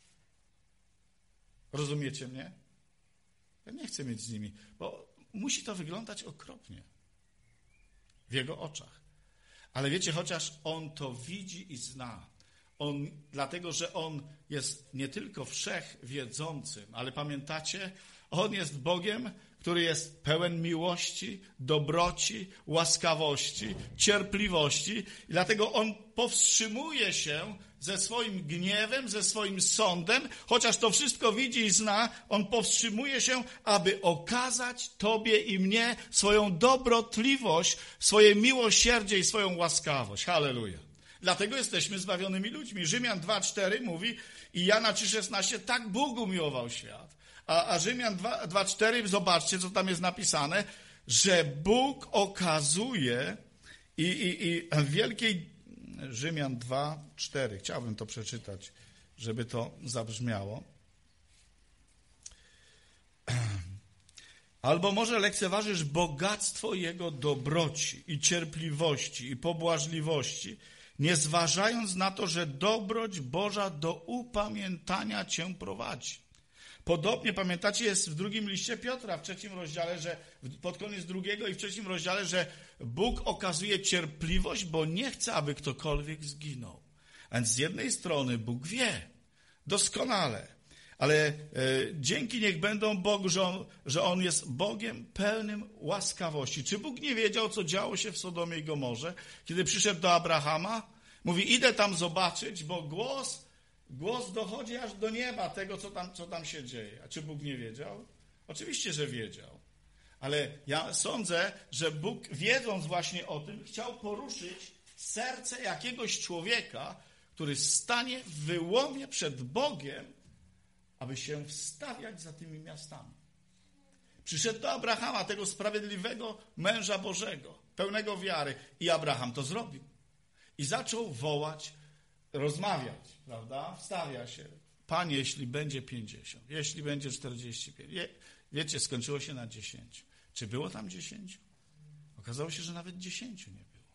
Rozumiecie mnie? Ja nie chcę mieć z nimi, bo musi to wyglądać okropnie w Jego oczach. Ale wiecie, chociaż On to widzi i zna, On, dlatego, że On jest nie tylko wszechwiedzącym, ale pamiętacie, On jest Bogiem, który jest pełen miłości, dobroci, łaskawości, cierpliwości. I dlatego On powstrzymuje się ze swoim gniewem, ze swoim sądem, chociaż to wszystko widzi i zna, On powstrzymuje się, aby okazać Tobie i mnie swoją dobrotliwość, swoje miłosierdzie i swoją łaskawość. Halleluja. Dlatego jesteśmy zbawionymi ludźmi. Rzymian dwa cztery mówi i Jana trzy szesnaście, tak Bóg umiłował świat. A, a Rzymian dwa cztery, zobaczcie, co tam jest napisane, że Bóg okazuje i, i, i w wielkiej Rzymian dwa cztery, chciałbym to przeczytać, żeby to zabrzmiało. Albo może lekceważysz bogactwo Jego dobroci i cierpliwości i pobłażliwości, nie zważając na to, że dobroć Boża do upamiętania cię prowadzi. Podobnie, pamiętacie, jest w drugim liście Piotra, w trzecim rozdziale, że pod koniec drugiego i w trzecim rozdziale, że Bóg okazuje cierpliwość, bo nie chce, aby ktokolwiek zginął. A więc z jednej strony Bóg wie doskonale, ale e, dzięki niech będą Bogu, że on, że on jest Bogiem pełnym łaskawości. Czy Bóg nie wiedział, co działo się w Sodomie i Gomorze, kiedy przyszedł do Abrahama? Mówi, idę tam zobaczyć, bo głos, głos dochodzi aż do nieba tego, co tam, co tam się dzieje. A czy Bóg nie wiedział? Oczywiście, że wiedział. Ale ja sądzę, że Bóg, wiedząc właśnie o tym, chciał poruszyć serce jakiegoś człowieka, który stanie w wyłomie przed Bogiem, aby się wstawiać za tymi miastami. Przyszedł do Abrahama, tego sprawiedliwego męża Bożego, pełnego wiary. I Abraham to zrobił. I zaczął wołać, rozmawiać, prawda? Wstawia się. Panie, jeśli będzie pięćdziesiąt, jeśli będzie czterdzieści pięć. Je, wiecie, skończyło się na dziesięciu. Czy było tam dziesięciu? Okazało się, że nawet dziesięciu nie było.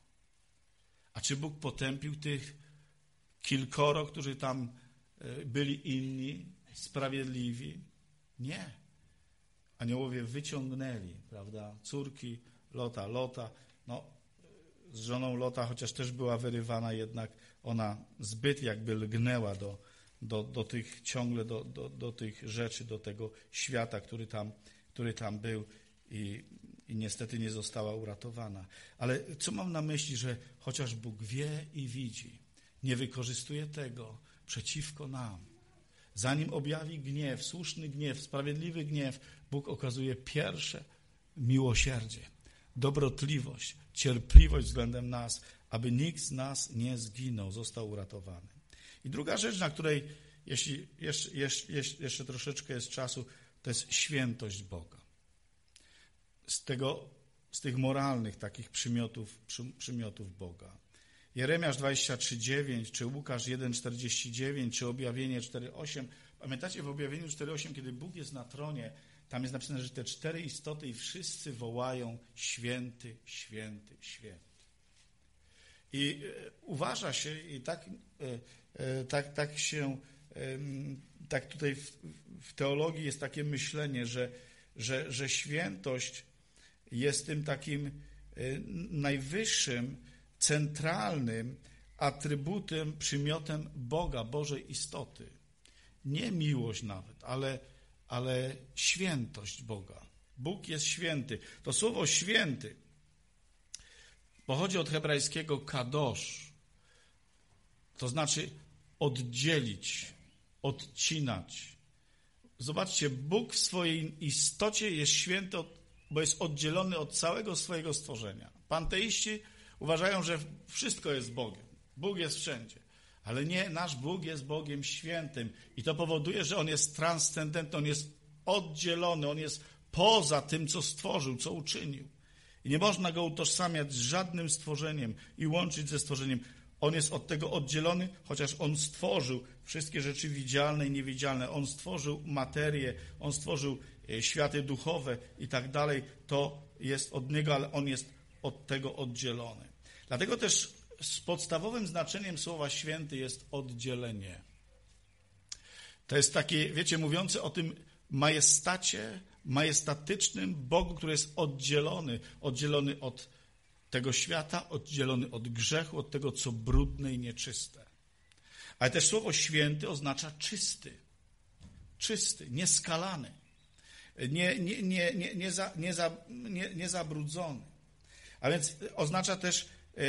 A czy Bóg potępił tych kilkoro, którzy tam byli inni, sprawiedliwi? Nie. Aniołowie wyciągnęli, prawda, córki Lota. Lota, no, z żoną Lota, chociaż też była wyrywana, jednak ona zbyt jakby lgnęła do, do, do tych, ciągle do, do, do tych rzeczy, do tego świata, który tam, który tam był i, i niestety nie została uratowana. Ale co mam na myśli, że chociaż Bóg wie i widzi, nie wykorzystuje tego przeciwko nam. Zanim objawi gniew, słuszny gniew, sprawiedliwy gniew, Bóg okazuje pierwsze miłosierdzie, dobrotliwość, cierpliwość względem nas, aby nikt z nas nie zginął, został uratowany. I druga rzecz, na której, jeśli jeszcze, jeszcze, jeszcze troszeczkę jest czasu, to jest świętość Boga. Z, tego, z tych moralnych takich przymiotów, przy, przymiotów Boga. Jeremiasz dwadzieścia trzy dziewięć, czy Łukasz jeden czterdzieści dziewięć, czy Objawienie cztery osiem. Pamiętacie w Objawieniu cztery osiem, kiedy Bóg jest na tronie, tam jest napisane, że te cztery istoty i wszyscy wołają święty, święty, święty. I e, uważa się, i tak, e, e, tak, tak się, e, tak tutaj w, w teologii jest takie myślenie, że, że, że świętość jest tym takim e, najwyższym, centralnym atrybutem, przymiotem Boga, Bożej istoty. Nie miłość nawet, ale, ale świętość Boga. Bóg jest święty. To słowo święty pochodzi od hebrajskiego kadosz. To znaczy oddzielić, odcinać. zobaczcie, Bóg w swojej istocie jest święty, bo jest oddzielony od całego swojego stworzenia. Panteiści uważają, że wszystko jest Bogiem. Bóg jest wszędzie. Ale nie, nasz Bóg jest Bogiem świętym i to powoduje, że On jest transcendentny, On jest oddzielony, On jest poza tym, co stworzył, co uczynił. I nie można Go utożsamiać z żadnym stworzeniem i łączyć ze stworzeniem. On jest od tego oddzielony, chociaż On stworzył wszystkie rzeczy widzialne i niewidzialne. On stworzył materię, On stworzył światy duchowe i tak dalej. To jest od Niego, ale On jest od tego oddzielony. Dlatego też z podstawowym znaczeniem słowa święty jest oddzielenie. To jest takie, wiecie, mówiące o tym majestacie, majestatycznym Bogu, który jest oddzielony, oddzielony od tego świata, oddzielony od grzechu, od tego, co brudne i nieczyste. Ale też słowo święty oznacza czysty, czysty, nieskalany, nie, nie, nie, nie, nie, za, nie, za, nie, nie zabrudzony. A więc oznacza też,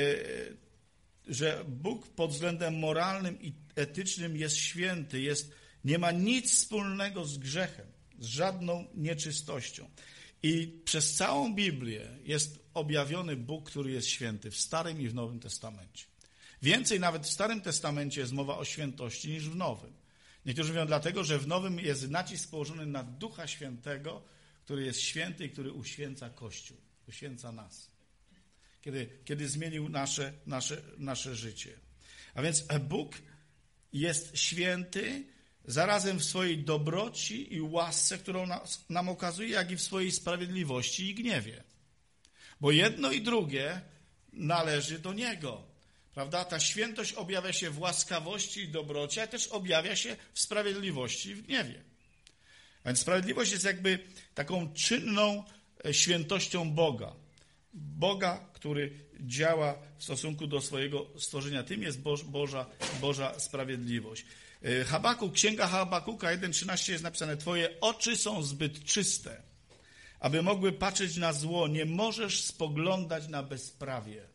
że Bóg pod względem moralnym i etycznym jest święty, jest, nie ma nic wspólnego z grzechem, z żadną nieczystością. I przez całą Biblię jest objawiony Bóg, który jest święty w Starym i w Nowym Testamencie. Więcej nawet w Starym Testamencie jest mowa o świętości niż w Nowym. Niektórzy mówią dlatego, że w Nowym jest nacisk położony na Ducha Świętego, który jest święty i który uświęca Kościół, uświęca nas. Kiedy, kiedy zmienił nasze, nasze, nasze życie. A więc Bóg jest święty zarazem w swojej dobroci i łasce, którą nas, nam okazuje, jak i w swojej sprawiedliwości i gniewie. Bo jedno i drugie należy do Niego. Prawda? Ta świętość objawia się w łaskawości i dobroci, ale też objawia się w sprawiedliwości i w gniewie. A więc sprawiedliwość jest jakby taką czynną świętością Boga. Boga, który działa w stosunku do swojego stworzenia. Tym jest Boża, Boża sprawiedliwość. Habakuk, księga Habakuka jeden trzynaście jest napisane: Twoje oczy są zbyt czyste, aby mogły patrzeć na zło. Nie możesz spoglądać na bezprawie.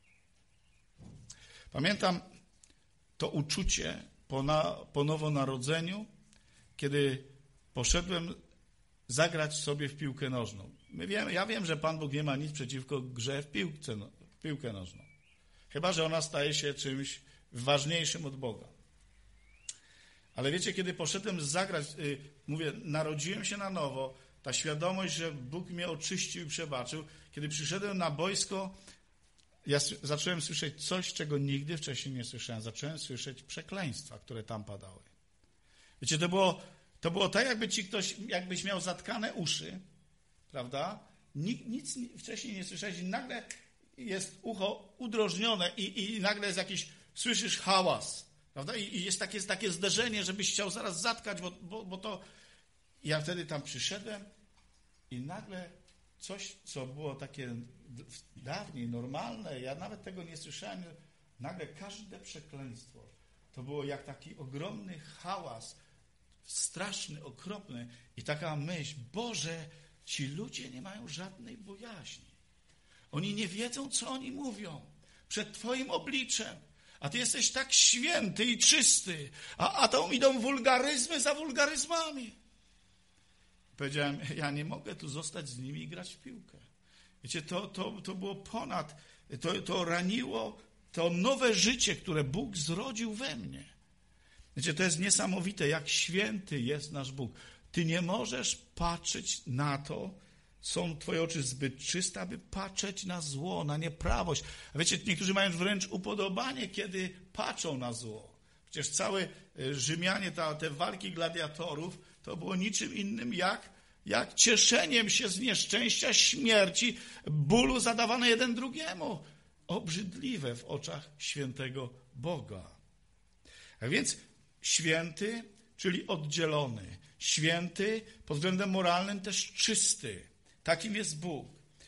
Pamiętam to uczucie po, na, po nowonarodzeniu, kiedy poszedłem zagrać sobie w piłkę nożną. My wiemy, ja wiem, że Pan Bóg nie ma nic przeciwko grze w, piłce, w piłkę nożną. Chyba że ona staje się czymś ważniejszym od Boga. Ale wiecie, kiedy poszedłem zagrać, yy, mówię, narodziłem się na nowo, ta świadomość, że Bóg mnie oczyścił i przebaczył. Kiedy przyszedłem na boisko, ja zacząłem słyszeć coś, czego nigdy wcześniej nie słyszałem. Zacząłem słyszeć przekleństwa, które tam padały. Wiecie, to było, to było tak, jakby ci ktoś, jakbyś miał zatkane uszy, prawda? Nic, nic wcześniej nie słyszałeś i nagle jest ucho udrożnione i, i nagle jest jakiś, słyszysz hałas, prawda? I, i jest takie, takie zderzenie, żebyś chciał zaraz zatkać, bo, bo, bo to... Ja wtedy tam przyszedłem i nagle coś, co było takie dawniej normalne, ja nawet tego nie słyszałem, nagle każde przekleństwo to było jak taki ogromny hałas, straszny, okropny i taka myśl: Boże, ci ludzie nie mają żadnej bojaźni. Oni nie wiedzą, co oni mówią przed Twoim obliczem, a Ty jesteś tak święty i czysty, a, a tam idą wulgaryzmy za wulgaryzmami. Powiedziałem: ja nie mogę tu zostać z nimi i grać w piłkę. Wiecie, to, to, to było ponad, to, to raniło to nowe życie, które Bóg zrodził we mnie. Wiecie, to jest niesamowite, jak święty jest nasz Bóg. Ty nie możesz patrzeć na to, są Twoje oczy zbyt czyste, aby patrzeć na zło, na nieprawość. A wiecie, niektórzy mają wręcz upodobanie, kiedy patrzą na zło. Przecież całe Rzymianie, ta, te walki gladiatorów, to było niczym innym jak, jak cieszeniem się z nieszczęścia, śmierci, bólu zadawane jeden drugiemu. Obrzydliwe w oczach świętego Boga. A więc święty, czyli oddzielony. Święty pod względem moralnym też czysty. Takim jest Bóg.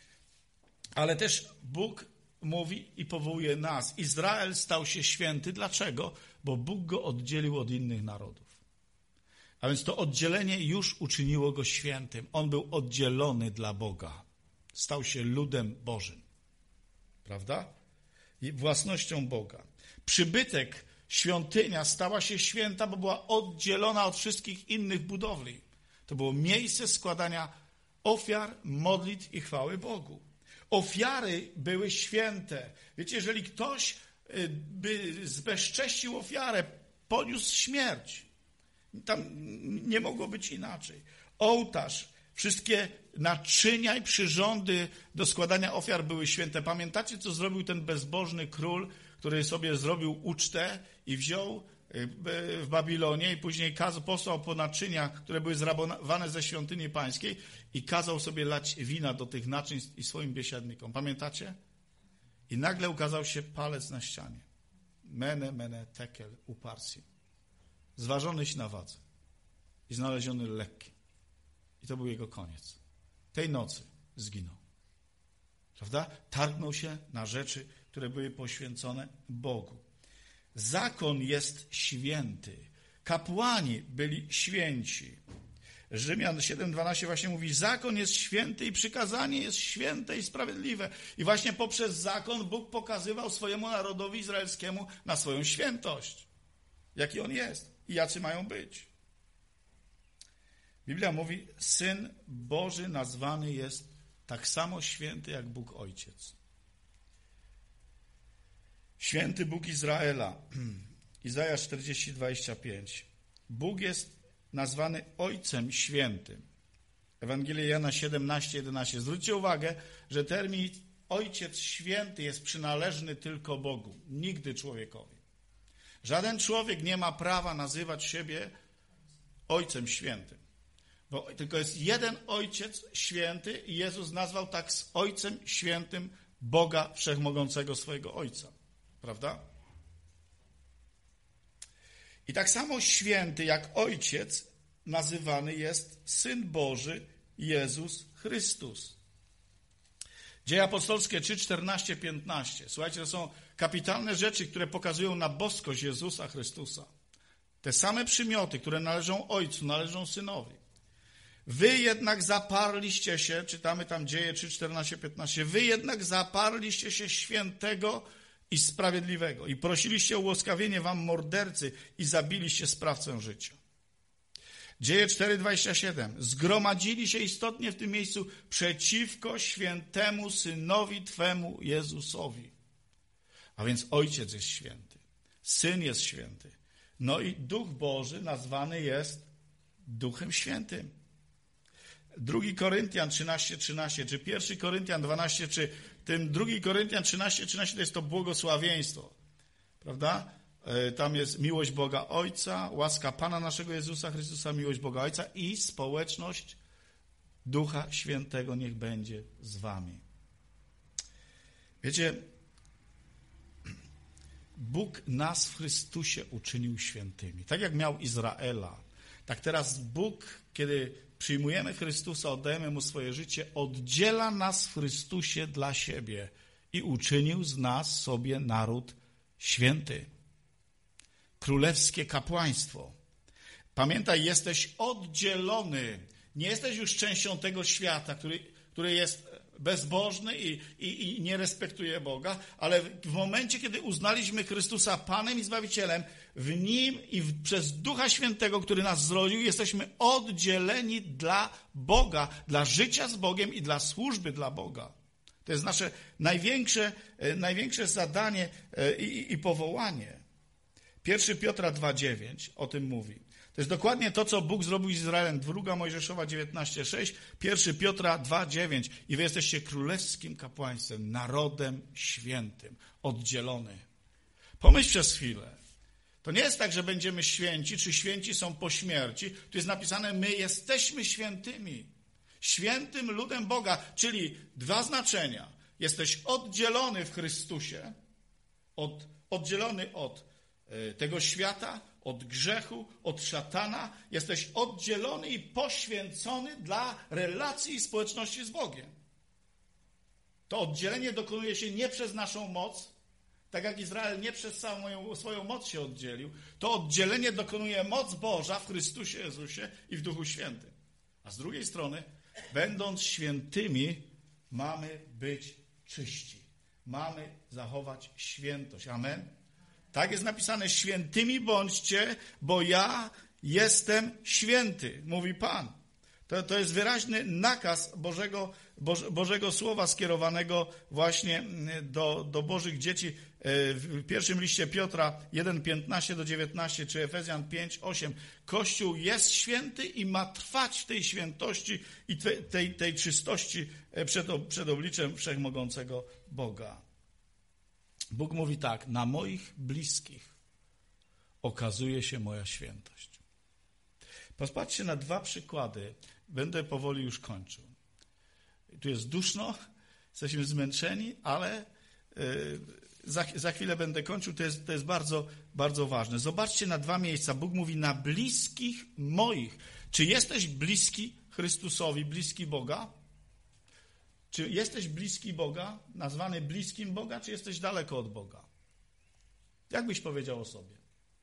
Ale też Bóg mówi i powołuje nas. Izrael stał się święty. Dlaczego? Bo Bóg go oddzielił od innych narodów. A więc to oddzielenie już uczyniło go świętym. On był oddzielony dla Boga. Stał się ludem Bożym. Prawda? I własnością Boga. Przybytek, świątynia stała się święta, bo była oddzielona od wszystkich innych budowli. To było miejsce składania ofiar, modlitw i chwały Bogu. Ofiary były święte. Wiecie, jeżeli ktoś by zbezcześcił ofiarę, poniósł śmierć. Tam nie mogło być inaczej. Ołtarz, wszystkie naczynia i przyrządy do składania ofiar były święte. Pamiętacie, co zrobił ten bezbożny król, który sobie zrobił ucztę i wziął w Babilonie i później kazał, posłał po naczynia, które były zrabowane ze świątyni pańskiej i kazał sobie lać wina do tych naczyń i swoim biesiadnikom. Pamiętacie? I nagle ukazał się palec na ścianie. Mene, mene, tekel, uparsi. Zważonyś na wadze i znaleziony lekki. I to był jego koniec. Tej nocy zginął. Prawda? Targnął się na rzeczy, które były poświęcone Bogu. Zakon jest święty. Kapłani byli święci. Rzymian siedem dwanaście właśnie mówi, zakon jest święty i przykazanie jest święte i sprawiedliwe. I właśnie poprzez zakon Bóg pokazywał swojemu narodowi izraelskiemu na swoją świętość. Jaki on jest i jacy mają być. Biblia mówi, Syn Boży nazwany jest tak samo święty jak Bóg Ojciec. Święty Bóg Izraela. Izajasz czterdzieści dwadzieścia pięć. Bóg jest nazwany Ojcem Świętym. Ewangelia Jana siedemnaście jedenaście. Zwróćcie uwagę, że termin Ojciec Święty jest przynależny tylko Bogu, nigdy człowiekowi. Żaden człowiek nie ma prawa nazywać siebie Ojcem Świętym. Bo tylko jest jeden Ojciec Święty i Jezus nazwał tak z Ojcem Świętym Boga Wszechmogącego swojego Ojca. Prawda? I tak samo święty jak Ojciec nazywany jest Syn Boży Jezus Chrystus. Dzieje apostolskie trzy, czternaście, piętnaście. Słuchajcie, to są kapitalne rzeczy, które pokazują na boskość Jezusa Chrystusa. Te same przymioty, które należą Ojcu, należą Synowi. Wy jednak zaparliście się, czytamy tam Dzieje trzy, czternaście, piętnaście, wy jednak zaparliście się świętego i sprawiedliwego i prosiliście o ułaskawienie wam mordercy i zabiliście sprawcę życia. Dzieje cztery, dwadzieścia siedem. Zgromadzili się istotnie w tym miejscu przeciwko świętemu Synowi Twemu Jezusowi. A więc Ojciec jest święty, Syn jest święty. No i Duch Boży nazwany jest Duchem Świętym. drugi Koryntian trzynaście, trzynaście, czy pierwszy Koryntian dwanaście, czy tym drugi Koryntian trzynaście, trzynaście to jest to błogosławieństwo. Prawda? Tam jest miłość Boga Ojca, łaska Pana naszego Jezusa Chrystusa, miłość Boga Ojca i społeczność Ducha Świętego niech będzie z wami. Wiecie, Bóg nas w Chrystusie uczynił świętymi. Tak jak miał Izraela, tak teraz Bóg, kiedy przyjmujemy Chrystusa, oddajemy Mu swoje życie, oddziela nas w Chrystusie dla siebie i uczynił z nas sobie naród święty. Królewskie kapłaństwo. Pamiętaj, jesteś oddzielony. Nie jesteś już częścią tego świata, który, który jest bezbożny i, i, i nie respektuje Boga, ale w momencie, kiedy uznaliśmy Chrystusa Panem i Zbawicielem, w Nim i w, przez Ducha Świętego, który nas zrodził, jesteśmy oddzieleni dla Boga, dla życia z Bogiem i dla służby dla Boga. To jest nasze największe, największe zadanie i, i powołanie. pierwszy Piotra dwa, dziewięć o tym mówi. To jest dokładnie to, co Bóg zrobił z Izraelem. druga Mojżeszowa dziewiętnaście, sześć, pierwszy Piotra dwa, dziewięć. I wy jesteście królewskim kapłaństwem, narodem świętym, oddzielony. Pomyśl przez chwilę. To nie jest tak, że będziemy święci, czy święci są po śmierci. Tu jest napisane, my jesteśmy świętymi. Świętym ludem Boga, czyli dwa znaczenia. Jesteś oddzielony w Chrystusie, od, oddzielony od y, tego świata, od grzechu, od szatana. Jesteś oddzielony i poświęcony dla relacji i społeczności z Bogiem. To oddzielenie dokonuje się nie przez naszą moc, tak jak Izrael nie przez całą swoją moc się oddzielił. To oddzielenie dokonuje moc Boża w Chrystusie Jezusie i w Duchu Świętym. A z drugiej strony, będąc świętymi, mamy być czyści. Mamy zachować świętość. Amen? Tak jest napisane, świętymi bądźcie, bo ja jestem święty, mówi Pan. To, to jest wyraźny nakaz Bożego, Boże, Bożego Słowa skierowanego właśnie do, do Bożych dzieci. W pierwszym liście Piotra jeden, piętnaście do dziewiętnaście, czy Efezjan pięć, osiem. Kościół jest święty i ma trwać w tej świętości i tej, tej, tej czystości przed, przed obliczem Wszechmogącego Boga. Bóg mówi tak, na moich bliskich okazuje się moja świętość. Popatrzcie na dwa przykłady. Będę powoli już kończył. Tu jest duszno, jesteśmy zmęczeni, ale yy, za, za chwilę będę kończył. To jest, to jest bardzo, bardzo ważne. Zobaczcie na dwa miejsca. Bóg mówi na bliskich moich. Czy jesteś bliski Chrystusowi, bliski Boga? Czy jesteś bliski Boga, nazwany bliskim Boga, czy jesteś daleko od Boga? Jak byś powiedział o sobie?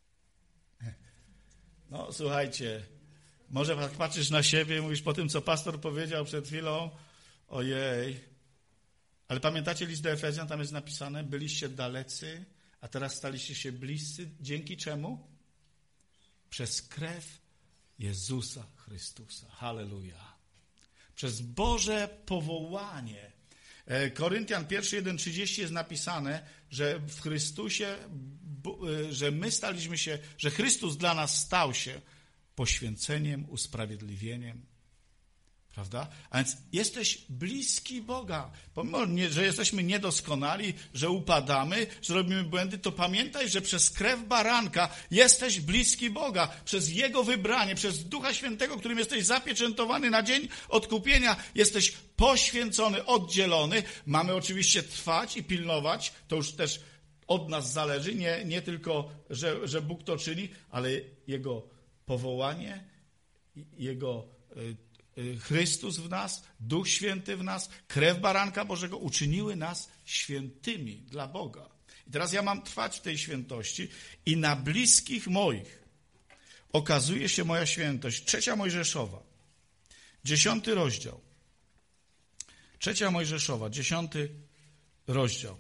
No, słuchajcie, może patrzysz na siebie i mówisz po tym, co pastor powiedział przed chwilą, ojej, ale pamiętacie list do Efezjan, tam jest napisane, byliście dalecy, a teraz staliście się bliscy. Dzięki czemu? Przez krew Jezusa Chrystusa. Halleluja. Przez Boże powołanie. Koryntian pierwszy, jeden, trzydzieści jest napisane, że w Chrystusie, że my staliśmy się, że Chrystus dla nas stał się poświęceniem, usprawiedliwieniem. Prawda? A więc jesteś bliski Boga. Pomimo, że jesteśmy niedoskonali, że upadamy, że robimy błędy, to pamiętaj, że przez krew baranka jesteś bliski Boga. Przez Jego wybranie, przez Ducha Świętego, którym jesteś zapieczętowany na dzień odkupienia, jesteś poświęcony, oddzielony. Mamy oczywiście trwać i pilnować. To już też od nas zależy. Nie, nie tylko, że, że Bóg to czyni, ale Jego powołanie, Jego Chrystus w nas, Duch Święty w nas, krew baranka Bożego uczyniły nas świętymi dla Boga. I teraz ja mam trwać w tej świętości i na bliskich moich okazuje się moja świętość. Trzecia Mojżeszowa, dziesiąty rozdział. Trzecia Mojżeszowa, dziesiąty rozdział.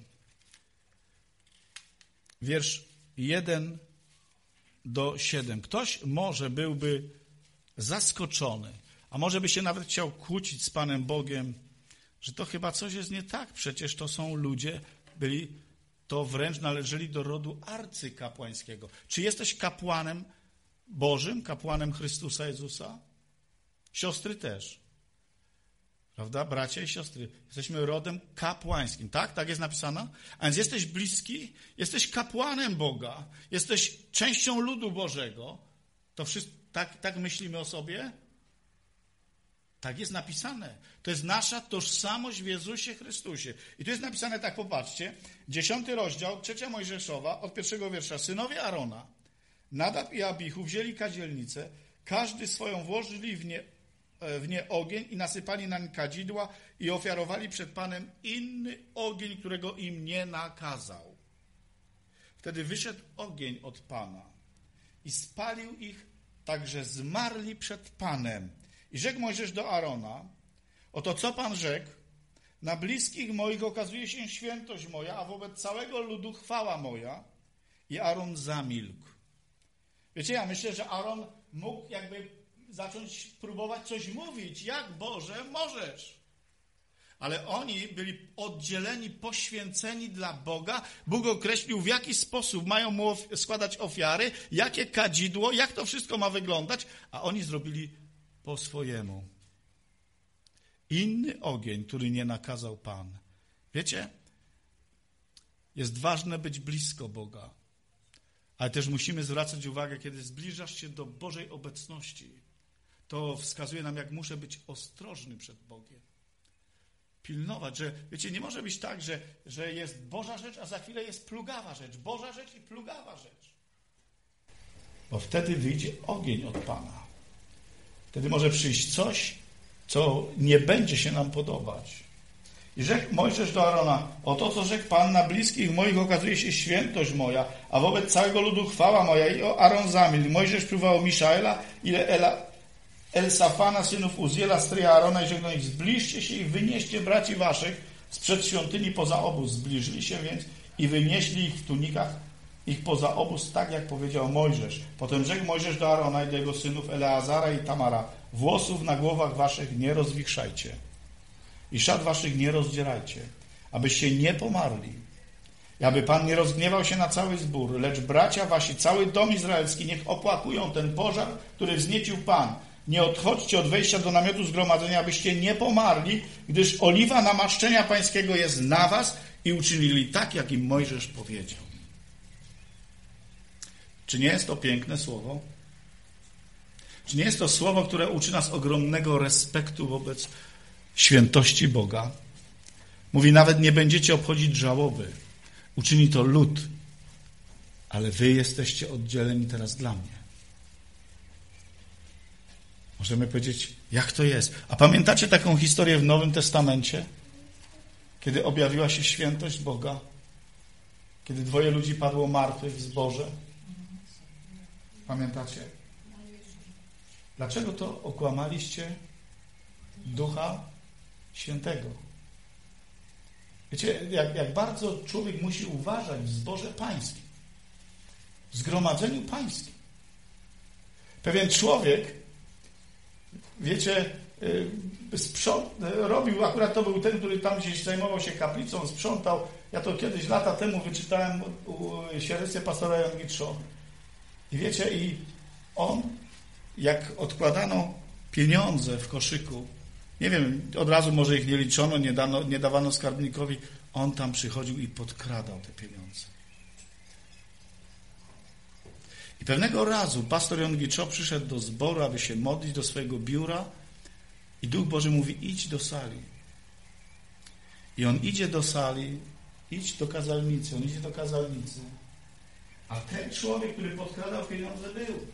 Wiersz jeden do siedem. Ktoś może byłby zaskoczony, a może by się nawet chciał kłócić z Panem Bogiem, że to chyba coś jest nie tak. Przecież to są ludzie, byli, to wręcz należeli do rodu arcykapłańskiego. Czy jesteś kapłanem Bożym, kapłanem Chrystusa Jezusa? Siostry też. Prawda? Bracia i siostry. Jesteśmy rodem kapłańskim. Tak? Tak jest napisane? A więc jesteś bliski, jesteś kapłanem Boga, jesteś częścią ludu Bożego. To wszystko, tak, tak myślimy o sobie? Tak jest napisane. To jest nasza tożsamość w Jezusie Chrystusie. I tu jest napisane tak, popatrzcie, dziesiąty rozdział, trzecia Mojżeszowa, od pierwszego wiersza. Synowie Arona, Nadab i Abichu wzięli kadzielnicę, każdy swoją włożyli w nie, w nie ogień i nasypali nań kadzidła i ofiarowali przed Panem inny ogień, którego im nie nakazał. Wtedy wyszedł ogień od Pana i spalił ich, tak że zmarli przed Panem. I rzekł Mojżesz do Arona, oto co Pan rzekł, na bliskich moich okazuje się świętość moja, a wobec całego ludu chwała moja. I Aaron zamilkł. Wiecie, ja myślę, że Aaron mógł jakby zacząć próbować coś mówić. Jak, Boże, możesz? Ale oni byli oddzieleni, poświęceni dla Boga. Bóg określił, w jaki sposób mają mu składać ofiary, jakie kadzidło, jak to wszystko ma wyglądać, a oni zrobili po swojemu. Inny ogień, który nie nakazał Pan. Wiecie, jest ważne być blisko Boga, ale też musimy zwracać uwagę, kiedy zbliżasz się do Bożej obecności. To wskazuje nam, jak muszę być ostrożny przed Bogiem. Pilnować, że, wiecie, nie może być tak, że, że jest Boża rzecz, a za chwilę jest plugawa rzecz. Boża rzecz i plugawa rzecz. Bo wtedy wyjdzie ogień od Pana. Wtedy może przyjść coś, co nie będzie się nam podobać. I rzekł Mojżesz do Arona, oto co rzekł Pan, na bliskich moich okazuje się świętość moja, a wobec całego ludu chwała moja. I Aaron zamilkł. Mojżesz przywołał Miszaela i Ela, Elsafana, synów Uziela, stryja Arona, i rzekł do nich, zbliżcie się i wynieście braci waszych sprzed świątyni poza obóz. Zbliżyli się więc i wynieśli ich w tunikach ich poza obóz, tak jak powiedział Mojżesz. Potem rzekł Mojżesz do Aarona i do jego synów Eleazara i Tamara: włosów na głowach waszych nie rozwichrzajcie i szat waszych nie rozdzierajcie, abyście nie pomarli, i aby Pan nie rozgniewał się na cały zbór, lecz bracia wasi, cały dom izraelski niech opłakują ten pożar, który wzniecił Pan. Nie odchodźcie od wejścia do namiotu zgromadzenia, abyście nie pomarli, gdyż oliwa namaszczenia pańskiego jest na was, i uczynili tak, jak im Mojżesz powiedział. Czy nie jest to piękne słowo? Czy nie jest to słowo, które uczy nas ogromnego respektu wobec świętości Boga? Mówi, nawet nie będziecie obchodzić żałoby. Uczyni to lud, ale wy jesteście oddzieleni teraz dla mnie. Możemy powiedzieć, jak to jest. A pamiętacie taką historię w Nowym Testamencie? Kiedy objawiła się świętość Boga? Kiedy dwoje ludzi padło martwych w zborze? Pamiętacie? Dlaczego to okłamaliście Ducha Świętego? Wiecie, jak, jak bardzo człowiek musi uważać w zborze pańskim, w zgromadzeniu pańskim. Pewien człowiek, wiecie, sprząt, robił, akurat to był ten, który tam gdzieś zajmował się kaplicą, sprzątał. Ja to kiedyś lata temu wyczytałem u świadectwie pastora Jan Gitrzo. I wiecie, i on, jak odkładano pieniądze w koszyku, nie wiem, od razu może ich nie liczono, nie, dano, nie dawano skarbnikowi, on tam przychodził i podkradał te pieniądze. I pewnego razu pastor Jan Gitrzo przyszedł do zboru, aby się modlić, do swojego biura, i Duch Boży mówi, idź do sali. I on idzie do sali, idź do kazalnicy, on idzie do kazalnicy. A ten człowiek, który podkradał pieniądze, był.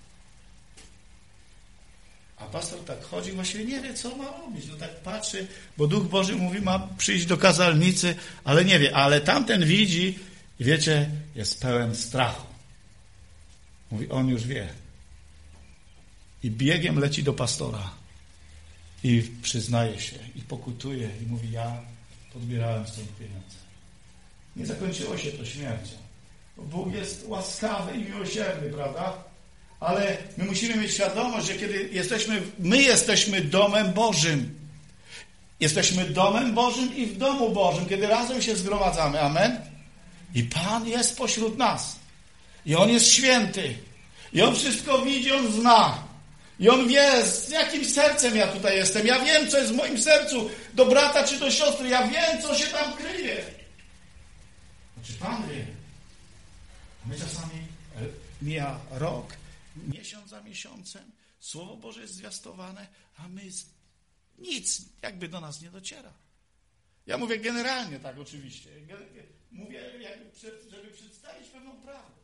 A pastor tak chodzi, właściwie nie wie, co ma robić. No tak patrzy, bo Duch Boży mówi, ma przyjść do kazalnicy, ale nie wie. Ale tamten widzi i wiecie, jest pełen strachu. Mówi, on już wie. I biegiem leci do pastora. I przyznaje się, i pokutuje, i mówi, ja podbierałem stąd pieniądze. Nie zakończyło się to śmiercią. Bóg jest łaskawy i miłosierny, prawda? Ale my musimy mieć świadomość, że kiedy jesteśmy, my jesteśmy domem Bożym. Jesteśmy domem Bożym i w domu Bożym, kiedy razem się zgromadzamy. Amen? I Pan jest pośród nas. I On jest święty. I On wszystko widzi, On zna. I On wie, z jakim sercem ja tutaj jestem. Ja wiem, co jest w moim sercu. Do brata czy do siostry. Ja wiem, co się tam kryje. Czy Pan wie? My czasami mija rok, miesiąc za miesiącem, Słowo Boże jest zwiastowane, a my nic jakby do nas nie dociera. Ja mówię generalnie tak oczywiście. Mówię, jakby, żeby przedstawić pewną prawdę.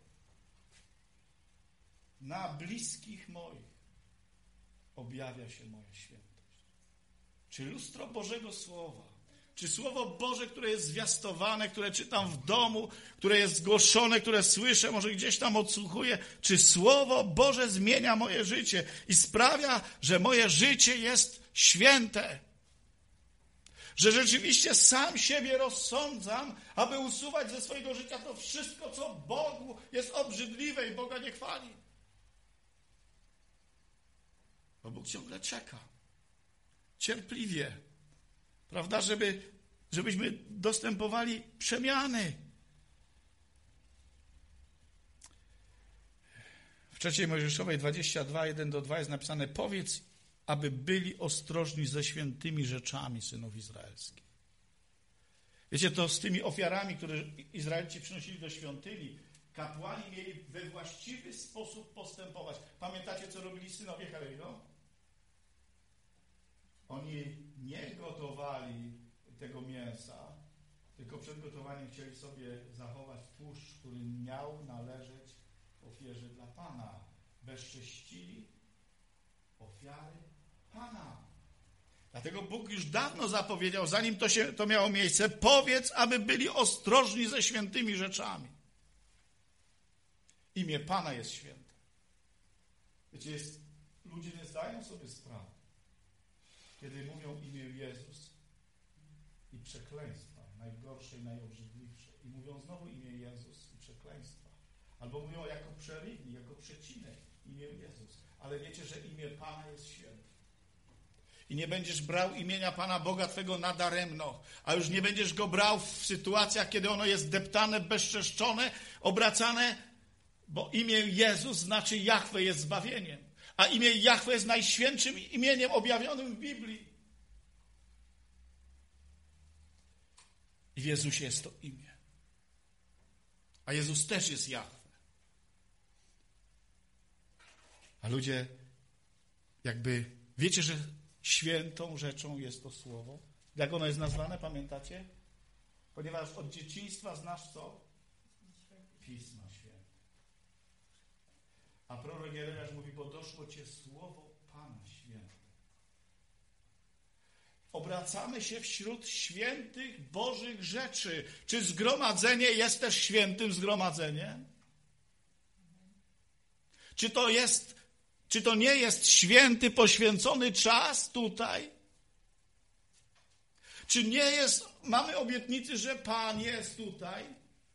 Na bliskich moich objawia się moja świętość. Czy lustro Bożego Słowa, czy Słowo Boże, które jest zwiastowane, które czytam w domu, które jest zgłoszone, które słyszę, może gdzieś tam odsłuchuję, czy Słowo Boże zmienia moje życie i sprawia, że moje życie jest święte? Że rzeczywiście sam siebie rozsądzam, aby usuwać ze swojego życia to wszystko, co Bogu jest obrzydliwe i Boga nie chwali. Bo Bóg ciągle czeka. Cierpliwie. Prawda? Żeby, żebyśmy dostępowali przemiany. W trzeciej Mojżeszowej dwadzieścia dwa, jeden do dwa jest napisane: powiedz, aby byli ostrożni ze świętymi rzeczami synów izraelskich. Wiecie, to z tymi ofiarami, które Izraelci przynosili do świątyni, kapłani mieli we właściwy sposób postępować. Pamiętacie, co robili synowie Helego? Oni nie gotowali tego mięsa, tylko przed gotowaniem chcieli sobie zachować tłuszcz, który miał należeć ofierze dla Pana. Bezcześcili ofiary Pana. Dlatego Bóg już dawno zapowiedział, zanim to, się, to miało miejsce, powiedz, aby byli ostrożni ze świętymi rzeczami. Imię Pana jest święte. Wiecie, jest, ludzie nie zdają sobie sprawy, kiedy mówią imię Jezus i przekleństwa, najgorsze i najobrzydliwsze. I mówią znowu imię Jezus i przekleństwa. Albo mówią jako przerywnik, jako przecinek imię Jezus. Ale wiecie, że imię Pana jest święte. I nie będziesz brał imienia Pana Boga Twego nadaremno, a już nie będziesz go brał w sytuacjach, kiedy ono jest deptane, bezczeszczone, obracane, bo imię Jezus znaczy Jahwe jest zbawieniem. A imię Jahwe jest najświętszym imieniem objawionym w Biblii. I w Jezusie jest to imię. A Jezus też jest Jahwe. A ludzie jakby, wiecie, że świętą rzeczą jest to słowo? Jak ono jest nazwane, pamiętacie? Ponieważ od dzieciństwa znasz co? Pisma Święte. A prorok Jeremiasz mówi, bo doszło Cię słowo Pana Święte. Obracamy się wśród świętych Bożych rzeczy. Czy zgromadzenie jest też świętym zgromadzeniem? Czy to jest, czy to nie jest święty, poświęcony czas tutaj? Czy nie jest, mamy obietnicy, że Pan jest tutaj?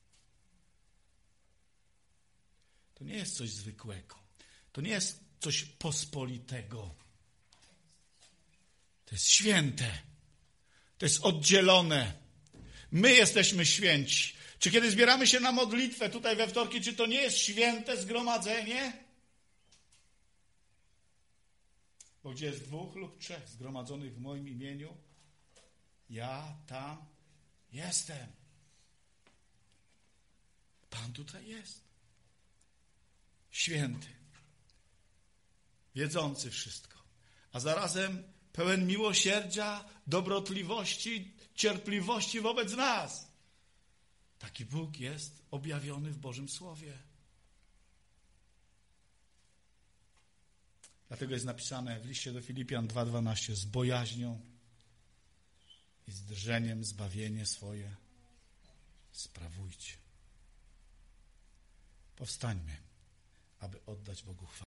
To nie jest coś zwykłego. To nie jest coś pospolitego. To jest święte. To jest oddzielone. My jesteśmy święci. Czy kiedy zbieramy się na modlitwę tutaj we wtorki, czy to nie jest święte zgromadzenie? Bo gdzie jest dwóch lub trzech zgromadzonych w moim imieniu, ja tam jestem. Pan tutaj jest. Święty. Wiedzący wszystko. A zarazem pełen miłosierdzia, dobrotliwości, cierpliwości wobec nas. Taki Bóg jest objawiony w Bożym Słowie. Dlatego jest napisane w liście do Filipian dwa dwanaście, z bojaźnią i z drżeniem zbawienie swoje sprawujcie. Powstańmy, aby oddać Bogu chwałę.